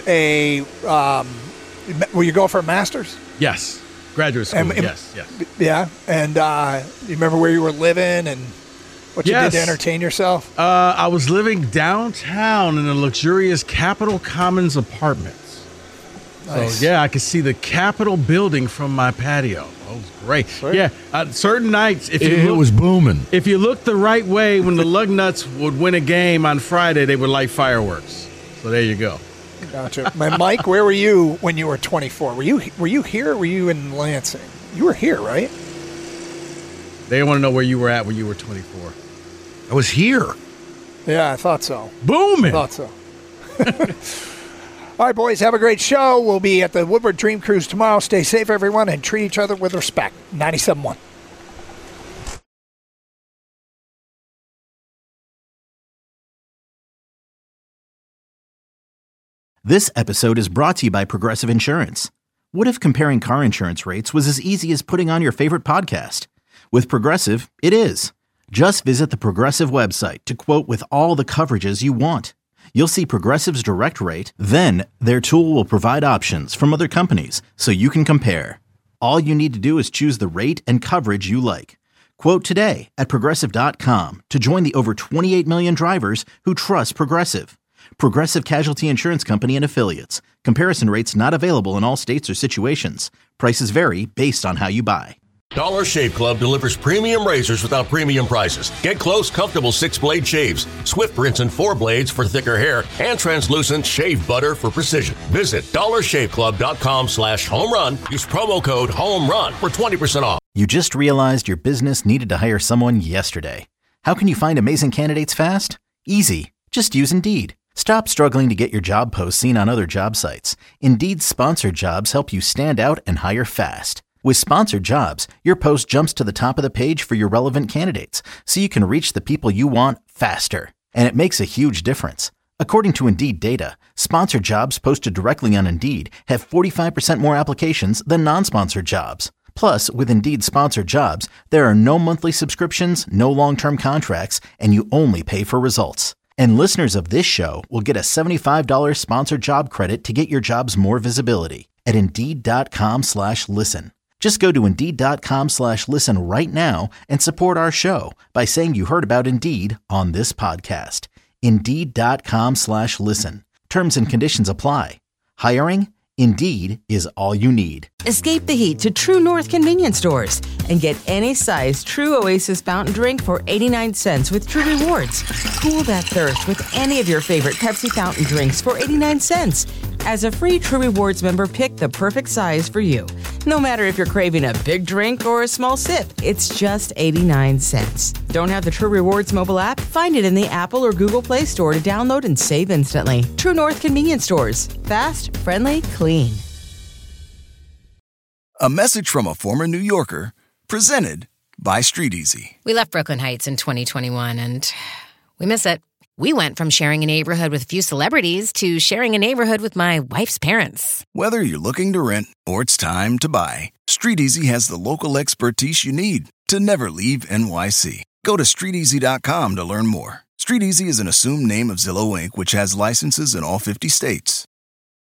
[SPEAKER 7] were you going for a master's?
[SPEAKER 6] Yes. Graduate school, yes.
[SPEAKER 7] Yeah. And you remember where you were living and what you did to entertain yourself?
[SPEAKER 6] I was living downtown in a luxurious Capitol Commons apartments. Nice. So, I could see the Capitol building from my patio. Oh, it was great. Sweet. Yeah, certain nights,
[SPEAKER 4] it was booming.
[SPEAKER 6] If you looked the right way, when the Lugnuts would win a game on Friday, they would light fireworks. So there you go.
[SPEAKER 7] Gotcha. Mike, where were you when you were 24? Were you here or were you in Lansing? You were here, right?
[SPEAKER 6] They want to know where you were at when you were 24.
[SPEAKER 4] I was here.
[SPEAKER 7] Yeah, I thought so.
[SPEAKER 6] Booming.
[SPEAKER 7] I thought so. All right, boys, have a great show. We'll be at the Woodward Dream Cruise tomorrow. Stay safe, everyone, and treat each other with respect. 97.1.
[SPEAKER 1] This episode is brought to you by Progressive Insurance. What if comparing car insurance rates was as easy as putting on your favorite podcast? With Progressive, it is. Just visit the Progressive website to quote with all the coverages you want. You'll see Progressive's direct rate, then their tool will provide options from other companies so you can compare. All you need to do is choose the rate and coverage you like. Quote today at Progressive.com to join the over 28 million drivers who trust Progressive. Progressive Casualty Insurance Company and Affiliates. Comparison rates not available in all states or situations. Prices vary based on how you buy.
[SPEAKER 2] Dollar Shave Club delivers premium razors without premium prices. Get close, comfortable 6-blade shaves, swift rinse and 4 blades for thicker hair, and translucent shave butter for precision. Visit dollarshaveclub.com/homerun. Use promo code HOMERUN for 20% off.
[SPEAKER 1] You just realized your business needed to hire someone yesterday. How can you find amazing candidates fast? Easy. Just use Indeed. Stop struggling to get your job posts seen on other job sites. Indeed's sponsored jobs help you stand out and hire fast. With sponsored jobs, your post jumps to the top of the page for your relevant candidates, so you can reach the people you want faster. And it makes a huge difference. According to Indeed data, sponsored jobs posted directly on Indeed have 45% more applications than non-sponsored jobs. Plus, with Indeed sponsored jobs, there are no monthly subscriptions, no long-term contracts, and you only pay for results. And listeners of this show will get a $75 sponsored job credit to get your jobs more visibility at Indeed.com/listen. Just go to Indeed.com/listen right now and support our show by saying you heard about Indeed on this podcast. Indeed.com/listen. Terms and conditions apply. Hiring? Indeed is all you need.
[SPEAKER 3] Escape the heat to True North convenience stores and get any size True Oasis fountain drink for 89 cents with True Rewards. Cool that thirst with any of your favorite Pepsi fountain drinks for 89 cents. As a free True Rewards member, pick the perfect size for you. No matter if you're craving a big drink or a small sip, it's just 89 cents. Don't have the True Rewards mobile app? Find it in the Apple or Google Play Store to download and save instantly. True North convenience stores. Fast, friendly, clean.
[SPEAKER 10] A message from a former New Yorker, presented by Street Easy.
[SPEAKER 11] We left Brooklyn Heights in 2021 and we miss it. We went from sharing a neighborhood with a few celebrities to sharing a neighborhood with my wife's parents.
[SPEAKER 10] Whether you're looking to rent or it's time to buy, Street Easy has the local expertise you need to never leave NYC. Go to StreetEasy.com to learn more. Street Easy is an assumed name of Zillow Inc., which has licenses in all 50 states.